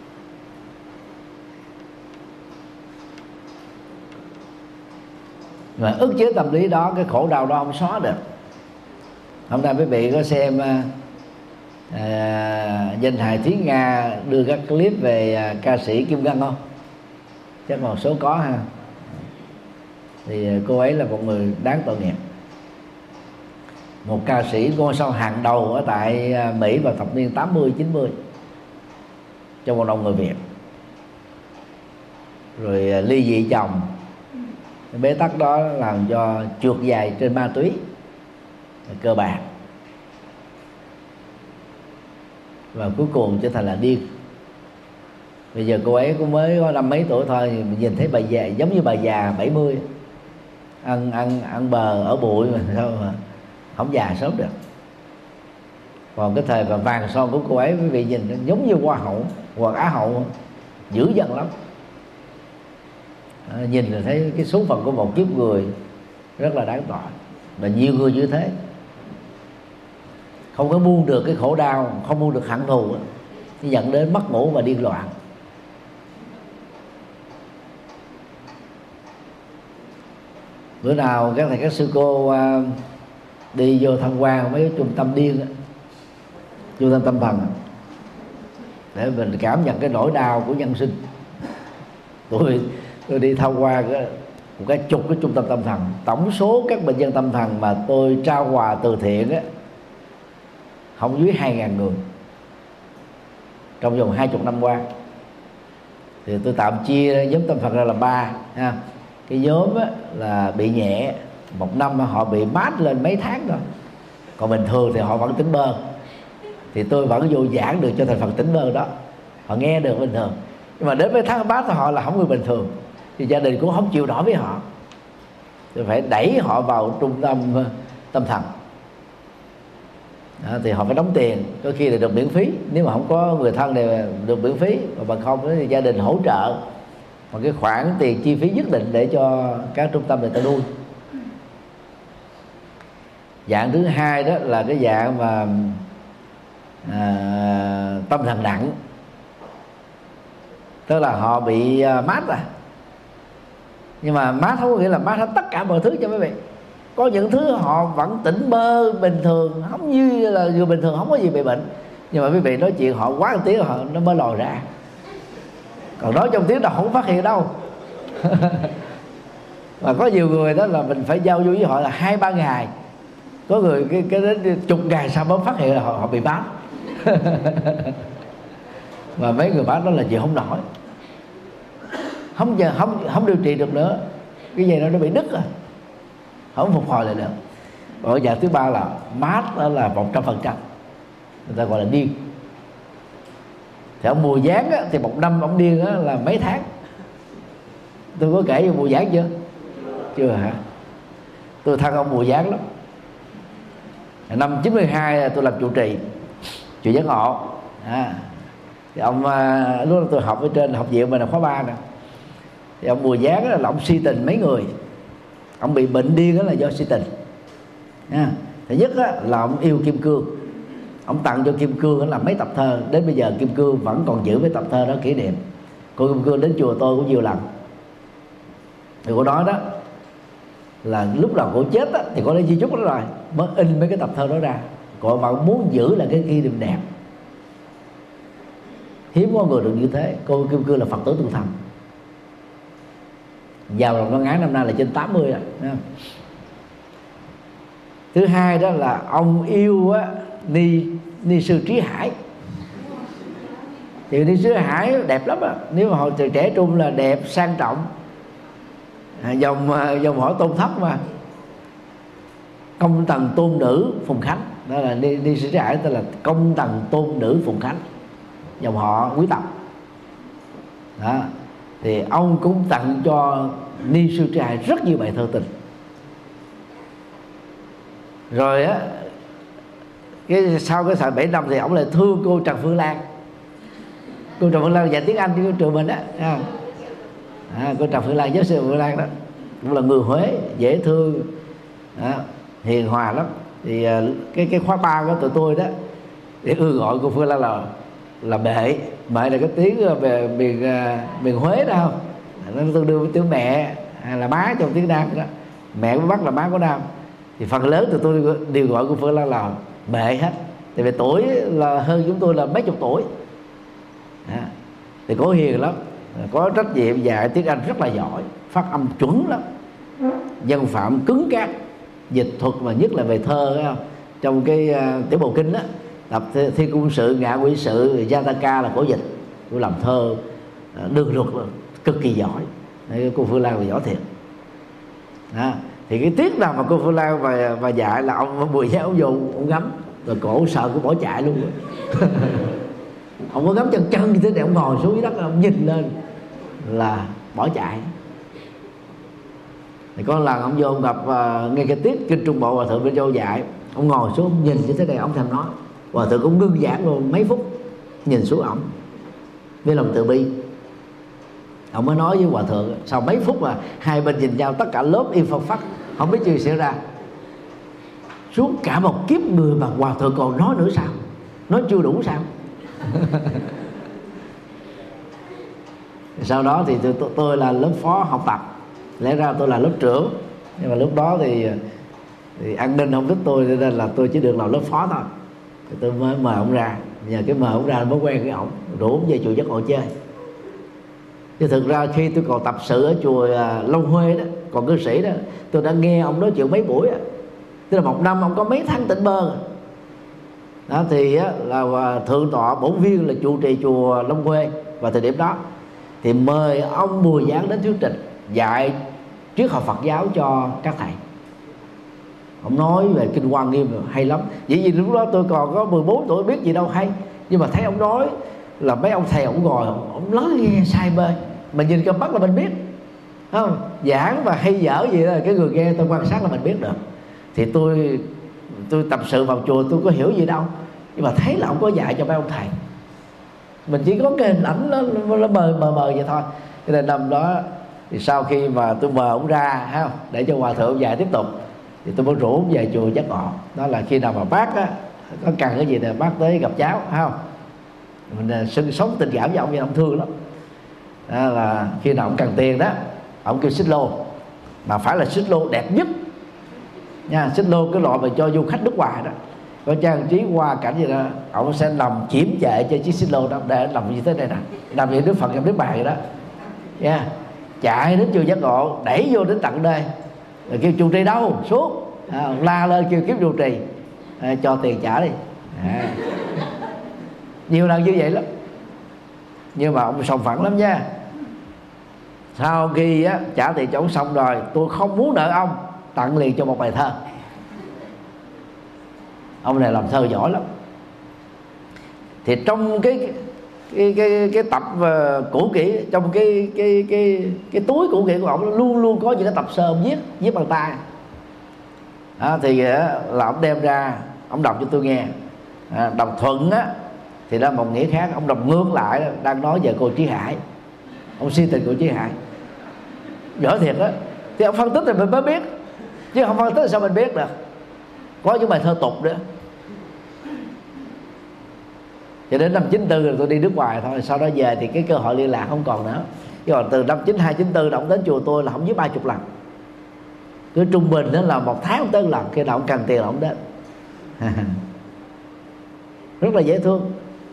Và ức chế tâm lý đó, cái khổ đau đó không xóa được. Hôm nay quý vị có xem à, danh hài Thúy Nga đưa các clip về à, ca sĩ Kim Ngân không? Chắc một số có ha. Thì cô ấy là một người đáng tội nghiệp, một ca sĩ ngôi sao hàng đầu ở tại Mỹ vào thập niên tám mươi chín mươi trong cộng đồng người Việt. Rồi ly dị chồng, bế tắc đó làm cho trượt dài trên ma túy cơ bản, và cuối cùng trở thành là điên. Bây giờ cô ấy cũng mới có năm mấy tuổi thôi, mình nhìn thấy bà già giống như bà già bảy mươi, ăn ăn ăn bờ ở bụi mà sao mà không già sớm được. Còn cái thời mà vàng son của cô ấy, quý vị nhìn nó giống như hoa hậu hoặc á hậu, dữ dằn lắm. À, nhìn là thấy cái số phận của một kiếp người rất là đáng tội, và nhiều người như thế. không có buông được cái khổ đau, không buông được hận thù, dẫn đến mất ngủ và điên loạn. Bữa nào các thầy các sư cô đi vô tham quan mấy cái trung tâm điên, trung tâm tâm thần, để mình cảm nhận cái nỗi đau của nhân sinh. Tôi tôi đi tham quan một cái chục cái trung tâm tâm thần, tổng số các bệnh nhân tâm thần mà tôi trao quà từ thiện á, không dưới hai ngàn người trong vòng hai chục năm qua. Thì tôi tạm chia nhóm tâm thần ra là ba ha. Cái nhóm á, là bị nhẹ, một năm họ bị mát lên mấy tháng rồi, còn bình thường thì họ vẫn tỉnh bơ. Thì tôi vẫn vô giảng được cho thành phần tỉnh bơ đó, họ nghe được bình thường. Nhưng mà đến với tháng bát thì họ là không người bình thường, thì gia đình cũng không chịu nổi với họ, thì phải đẩy họ vào trung tâm tâm thần. Đó, thì họ phải đóng tiền, có khi là được miễn phí, nếu mà không có người thân thì được miễn phí, và bằng không thì gia đình hỗ trợ một cái khoản tiền chi phí nhất định để cho các trung tâm người ta nuôi. Dạng thứ hai đó là cái dạng mà à, tâm thần nặng, tức là họ bị uh, mát à. Nhưng mà mát không có nghĩa là mát hết tất cả mọi thứ cho mấy vị. Có những thứ họ vẫn tỉnh bơ bình thường, không như là người bình thường, không có gì bị bệnh, nhưng mà quý vị nói chuyện họ quá một tiếng họ nó mới lòi ra, còn nói trong tiếng đâu không phát hiện đâu. Mà có nhiều người đó là mình phải giao du với họ là hai ba ngày, có người cái cái đến chục ngày sau mới phát hiện là họ, họ bị mát. Mà mấy người mát đó là chịu không nổi, không giờ không không điều trị được nữa, cái gì đó nó bị đứt rồi, không phục hồi lại được. Ở dạng thứ ba là mát, đó là một trăm phần trăm, người ta gọi là điên. Thì ông Mùa Giáng á, thì một năm ông điên á, là mấy tháng. Tôi có kể về Mùa Giáng chưa? Chưa hả? Tôi thân ông Mùa Giáng lắm. Năm chín mươi hai tôi làm trụ trì chùa Giác Ngộ à, thì ông lúc đó tôi học ở trên học viện mình là khóa ba nè. Thì ông Mùa Giáng là ông si tình mấy người, ông bị bệnh điên đó là do si tình à. Thứ nhất á, là ông yêu Kim Cương, ông tặng cho Kim Cương đó là mấy tập thơ, đến bây giờ Kim Cương vẫn còn giữ mấy tập thơ đó kỷ niệm. Cô Kim Cương đến chùa tôi cũng nhiều lần, thì cô nói đó là lúc nào cô chết á, thì cô lấy di chúc đó rồi mới in mấy cái tập thơ đó ra. Cô vẫn muốn giữ lại cái kỷ niệm đẹp, hiếm có người được như thế. Cô Kim Cương là Phật tử tu thành, giàu lòng nó ngán, năm nay là trên tám mươi rồi. Thứ hai đó là ông yêu á, ni ni sư Trí Hải. Thì ni sư Hải đẹp lắm á, nếu mà hồi từ trẻ trung là đẹp sang trọng, à, dòng dòng họ tôn thất mà. Công tần tôn nữ Phùng Khánh, đó là ni, ni sư Trí Hải tên là công tần tôn nữ Phùng Khánh, dòng họ quý tộc đó. Thì ông cũng tặng cho ni sư Trí Hải rất nhiều bài thơ tình. Rồi á, cái sau cái thời bảy năm thì ông lại thương cô Trần Phương Lan. Cô Trần Phương Lan dạy tiếng Anh cho trường mình đó à. À, cô Trần Phương Lan, giáo sư Phương Lan đó cũng là người Huế, dễ thương đó, hiền hòa lắm. Thì cái cái khóa ba của tụi tôi đó để ưa gọi cô Phương Lan là là bệ. Bệ là cái tiếng về miền miền Huế đó không, nó tương đương với tiếng mẹ hay là má trong tiếng Nam đó. Mẹ của Bắc là má của Nam. Thì phần lớn tụi tôi đều gọi cô Phương Lan là bệ hết, tại vì tuổi là hơn chúng tôi là mấy chục tuổi à. Thì cô hiền lắm, có trách nhiệm dạy tiếng Anh rất là giỏi, phát âm chuẩn lắm, dân phạm cứng cáp, dịch thuật mà nhất là về thơ đó, không? Trong cái uh, tiểu bộ kinh đó, tập Thiên Cung Sự, Ngạ Quỷ Sự, Jataka là cổ dịch, cô làm thơ uh, đường luật cực kỳ giỏi. Đấy, cô Phương Lan là giỏi thiệt đó. Thì cái tiết nào mà cô Phương Lan và, và dạy là ông Bùi Giáo vô ông ngắm, rồi cổ sợ cô bỏ chạy luôn. Ông có ngắm chân chân như thế này, ông ngồi xuống dưới đất, ông nhìn lên là bỏ chạy. Thì có lần ông vô ông gặp uh, ngay cái tiết kinh Trung Bộ Hòa Thượng Bên Châu dạy, ông ngồi xuống ông nhìn như thế này, ông thèm nói. Hòa Thượng cũng ngưng giảng luôn mấy phút, nhìn xuống ổng với lòng từ bi. Ông mới nói với Hòa Thượng, sau mấy phút mà hai bên nhìn nhau, tất cả lớp im phăng phắc, không biết chuyện xảy ra. suốt cả một kiếp người mà hòa thượng còn nói nữa sao? Nói chưa đủ sao? Sau đó thì tôi, tôi, tôi là lớp phó học tập, lẽ ra tôi là lớp trưởng, nhưng mà lúc đó thì, thì an ninh không thích tôi nên là tôi chỉ được làm lớp phó thôi. Thì tôi mới mời ông ra, nhờ cái mời ông ra mới quen với ổng, rủ ông về chùa Giác Ngộ chơi. Chứ thực ra khi tôi còn tập sự ở chùa Long Huê đó, còn cư sĩ đó, tôi đã nghe ông nói chuyện mấy buổi đó. Tức là một năm ông có mấy tháng tỉnh bơ đó. Thì á, là thượng tọa bổn viên là trụ trì chùa Long Huê vào thời điểm đó, thì mời ông Bùi Giảng đến thuyết trình dạy triết học Phật giáo cho các thầy. Ông nói về kinh Hoa Nghiêm hay lắm. Vậy vì lúc đó tôi còn có mười bốn tuổi, biết gì đâu hay, nhưng mà thấy ông nói là mấy ông thầy ông ngồi ông nói nghe sai bơi, mình nhìn cặp mắt là mình biết, không giảng và hay dở gì đó, cái người nghe tôi quan sát là mình biết được. Thì tôi tôi tập sự vào chùa tôi có hiểu gì đâu, nhưng mà thấy là ông có dạy cho mấy ông thầy, mình chỉ có cái hình ảnh nó, nó mờ mờ mờ vậy thôi. Cho nên năm đó thì sau khi mà tôi mời ông ra ha, để cho hòa thượng dạy tiếp tục, thì tôi mới rủ ông về chùa Giác Ngộ. Đó là khi nào mà bác á, có cần cái gì thì bác tới gặp cháu, phải không? Mình sinh sống tình cảm với ông, vì ông thương lắm. Đó là khi nào ông cần tiền đó, ông kêu xích lô, mà phải là xích lô đẹp nhất nha, xích lô cái loại mà cho du khách nước ngoài đó, có trang trí hoa cảnh gì đó, ông sẽ nằm chiếm chạy cho chiếc xích lô đó, để nằm như thế này nè, nằm như Đức Phật trong Đức Bà vậy đó nha. Chạy đến chùa Giác Ngộ, đẩy vô đến tận đây, rồi kêu trụ trì đâu xuống, à, la lên kêu kiếm trụ trì, à, cho tiền trả đi, à. Nhiều lần như vậy lắm, nhưng mà ông sòng phẳng lắm nha. Sau khi á, trả tiền cho ông xong rồi, tôi không muốn nợ ông, tặng liền cho một bài thơ. Ông này làm thơ giỏi lắm. Thì trong cái cái cái, cái tập uh, cũ kỹ, trong cái cái cái cái túi cũ kỹ của ông luôn luôn có những cái tập sơ ông viết viết bằng tay. À, thì uh, là ông đem ra, ông đọc cho tôi nghe. À, đọc thuận á thì đó một nghĩa khác, ông đọc ngược lại đó, đang nói về cô Trí Hải, ông si tình cô Trí Hải, giỏi thiệt á. Thì ông phân tích thì mình mới biết, chứ không phân tích thì sao mình biết được. Có những bài thơ tục nữa. Cho đến năm chín tư rồi tôi đi nước ngoài thôi, sau đó về thì cái cơ hội liên lạc không còn nữa. Chứ còn từ năm chín hai chín tư ông đến chùa tôi là không dưới ba chục lần. Cứ trung bình đó là một tháng ông tới một lần, khi nào ông cần tiền là ông đến. Rất là dễ thương.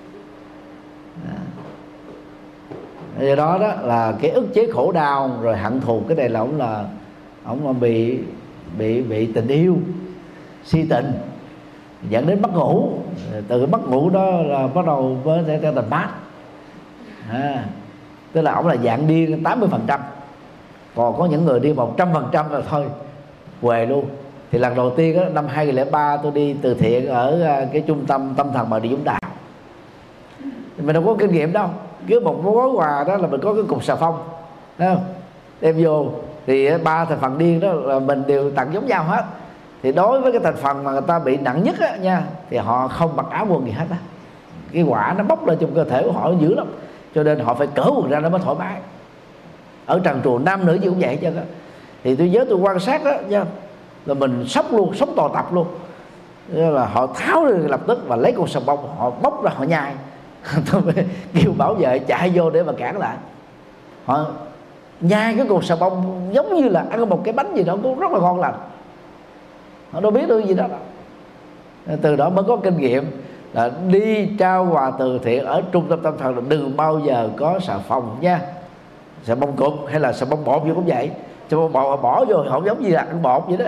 Do đó đó là cái ức chế khổ đau rồi hận thù, cái này là ông là ông bị bị bị tình yêu si tình dẫn đến mất ngủ. Từ cái mất ngủ đó là bắt đầu với theo tình mát, à, tức là ông là dạng điên tám mươi phần trăm, còn có những người điên một trăm phần trăm là thôi quề luôn. Thì lần đầu tiên đó, năm hai nghìn lẻ ba tôi đi từ thiện ở cái trung tâm tâm thần Bà Địa Vũng Tàu, mình đâu có kinh nghiệm đâu, cứ một món quà đó là mình có cái cục xà phòng, thấy không? Đem vô thì ba thành phần điên đó là mình đều tặng giống nhau hết. Thì đối với cái thành phần mà người ta bị nặng nhất á nha, thì họ không mặc áo quần gì hết á, cái quả nó bốc lên trong cơ thể của họ dữ lắm, cho nên họ phải cởi quần ra nó mới thoải mái. Ở trần trùa nam nữ gì cũng vậy chứ. Thì tôi nhớ tôi quan sát đó nha, là mình sốc luôn, sốc tò tập luôn. Là họ tháo lên lập tức và lấy con sờ bông họ bốc ra họ nhai. Tôi kêu bảo vệ chạy vô để mà cản lại. Họ nhai cái cục xà bông giống như là ăn một cái bánh gì đó cũng rất là ngon lành. Họ đâu biết được gì đó đâu. Từ đó mới có kinh nghiệm là đi trao quà từ thiện ở trung tâm tâm thần là đừng bao giờ có xà phòng nha. Xà bông cục hay là xà bông bột gì cũng vậy. Xà bông bột bỏ vô không giống gì là ăn bột vậy đó.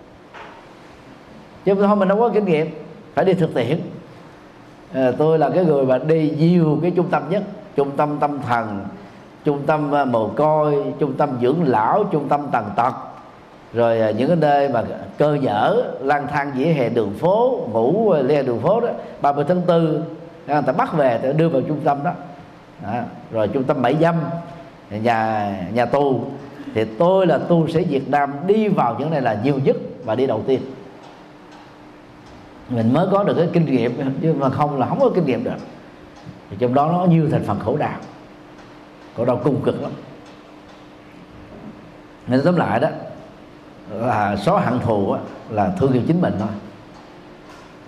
Chứ thôi mình đâu có kinh nghiệm, phải đi thực tiễn. À, tôi là cái người mà đi nhiều cái trung tâm nhất, trung tâm tâm thần, trung tâm mồ côi, trung tâm dưỡng lão, trung tâm tàn tật, rồi những cái nơi mà cơ nhở lang thang vỉa hè đường phố, ngủ lê đường phố đó, ba mươi tháng tư người ta bắt về để đưa vào trung tâm đó. À, rồi trung tâm mại dâm, nhà nhà tù, thì tôi là tu sĩ Việt Nam đi vào những này là nhiều nhất và đi đầu tiên. Mình mới có được cái kinh nghiệm, chứ mà không là không có kinh nghiệm được. Thì trong đó nó có nhiều thành phần khổ đau, khổ đau cung cực lắm. Nên tóm lại đó là xóa hận thù á, là thương yêu chính mình thôi.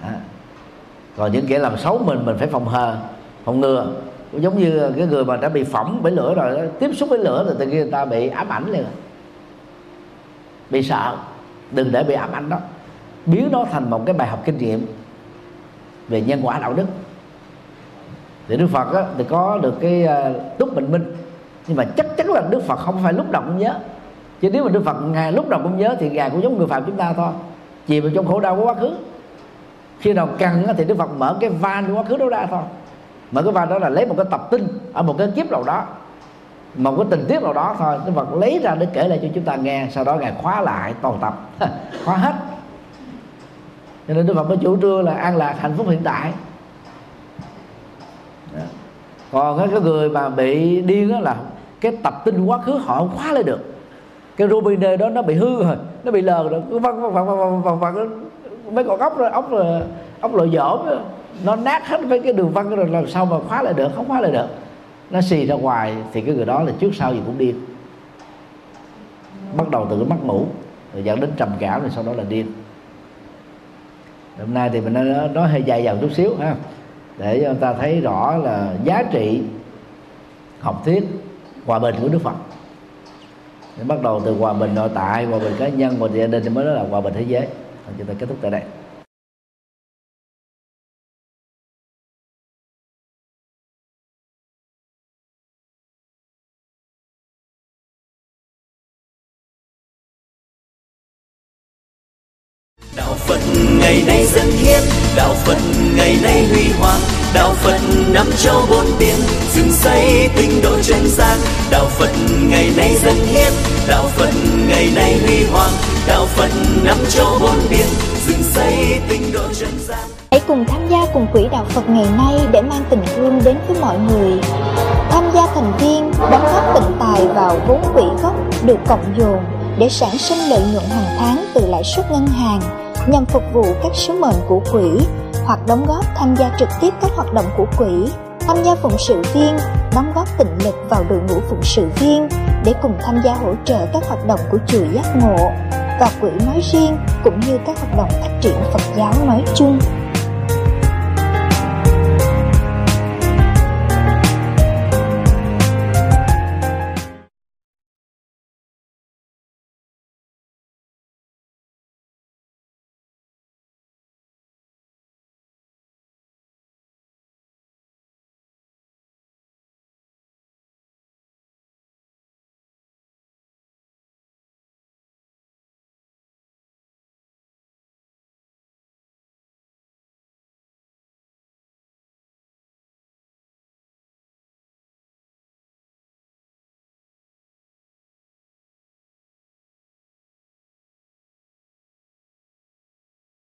À. Còn những kẻ làm xấu mình mình phải phòng hờ, phòng ngừa. Giống như cái người mà đã bị phỏng bởi lửa rồi đó, tiếp xúc với lửa rồi tự nhiên người ta bị ám ảnh liền, bị sợ. Đừng để bị ám ảnh đó, biến nó thành một cái bài học kinh nghiệm về nhân quả đạo đức. Thì Đức Phật á, thì có được cái uh, túc bình minh, nhưng mà chắc chắn là Đức Phật không phải lúc nào cũng nhớ. Chứ nếu mà Đức Phật ngày lúc nào cũng nhớ thì Ngài cũng giống người phạm chúng ta thôi, chìm vào trong khổ đau của quá khứ. Khi nào cần á, thì Đức Phật mở cái van của quá khứ đó ra thôi. Mở cái van đó là lấy một cái tập tin ở một cái kiếp nào đó, một cái tình tiết nào đó thôi, Đức Phật lấy ra để kể lại cho chúng ta nghe. Sau đó Ngài khóa lại toàn tập khóa hết. Cho nên Đức Phật có chủ trương là an lạc hạnh phúc hiện tại. Đó. Còn cái người mà bị điên đó là cái tập tin quá khứ họ không khóa lại được. Cái Robine đó nó bị hư rồi, nó bị lờ rồi, cứ văng văng văng văng văng mấy con ốc rồi, ốc rồi, ốc lồi dỗm nó nát hết mấy cái đường văng rồi, làm sao mà khóa lại được? Không khóa lại được, nó xì ra ngoài. Thì cái người đó là trước sau gì cũng điên, bắt đầu từ cái mắt mũ rồi dẫn đến trầm cảm, rồi sau đó là điên. Hôm nay thì mình nói, nói hơi dài dòng chút xíu ha, để cho người ta thấy rõ là giá trị học thuyết hòa bình của Đức Phật. Để bắt đầu từ hòa bình nội tại, hòa bình cá nhân, hòa bình gia đình, thì mới nói là hòa bình thế giới. Chúng ta kết thúc tại đây. Đạo Phật ngày nay dân hiến, đạo Phật ngày nay huy hoàng, đạo Phật năm châu bốn biển, dựng xây tinh độ chân gian. Đạo Phật ngày nay dân hiến, đạo Phật ngày nay huy hoàng, đạo Phật năm châu bốn biển, dựng xây tinh độ chân gian. Hãy cùng tham gia cùng quỹ đạo Phật ngày nay để mang tình thương đến với mọi người. Tham gia thành viên, đóng góp tịnh tài vào vốn quỹ gốc được cộng dồn để sản sinh lợi nhuận hàng tháng từ lãi suất ngân hàng, nhằm phục vụ các sứ mệnh của quỹ, hoặc đóng góp tham gia trực tiếp các hoạt động của quỹ, tham gia phụng sự viên, đóng góp tịnh lực vào đội ngũ phụng sự viên để cùng tham gia hỗ trợ các hoạt động của chùa Giác Ngộ và quỹ nói riêng, cũng như các hoạt động phát triển Phật giáo nói chung.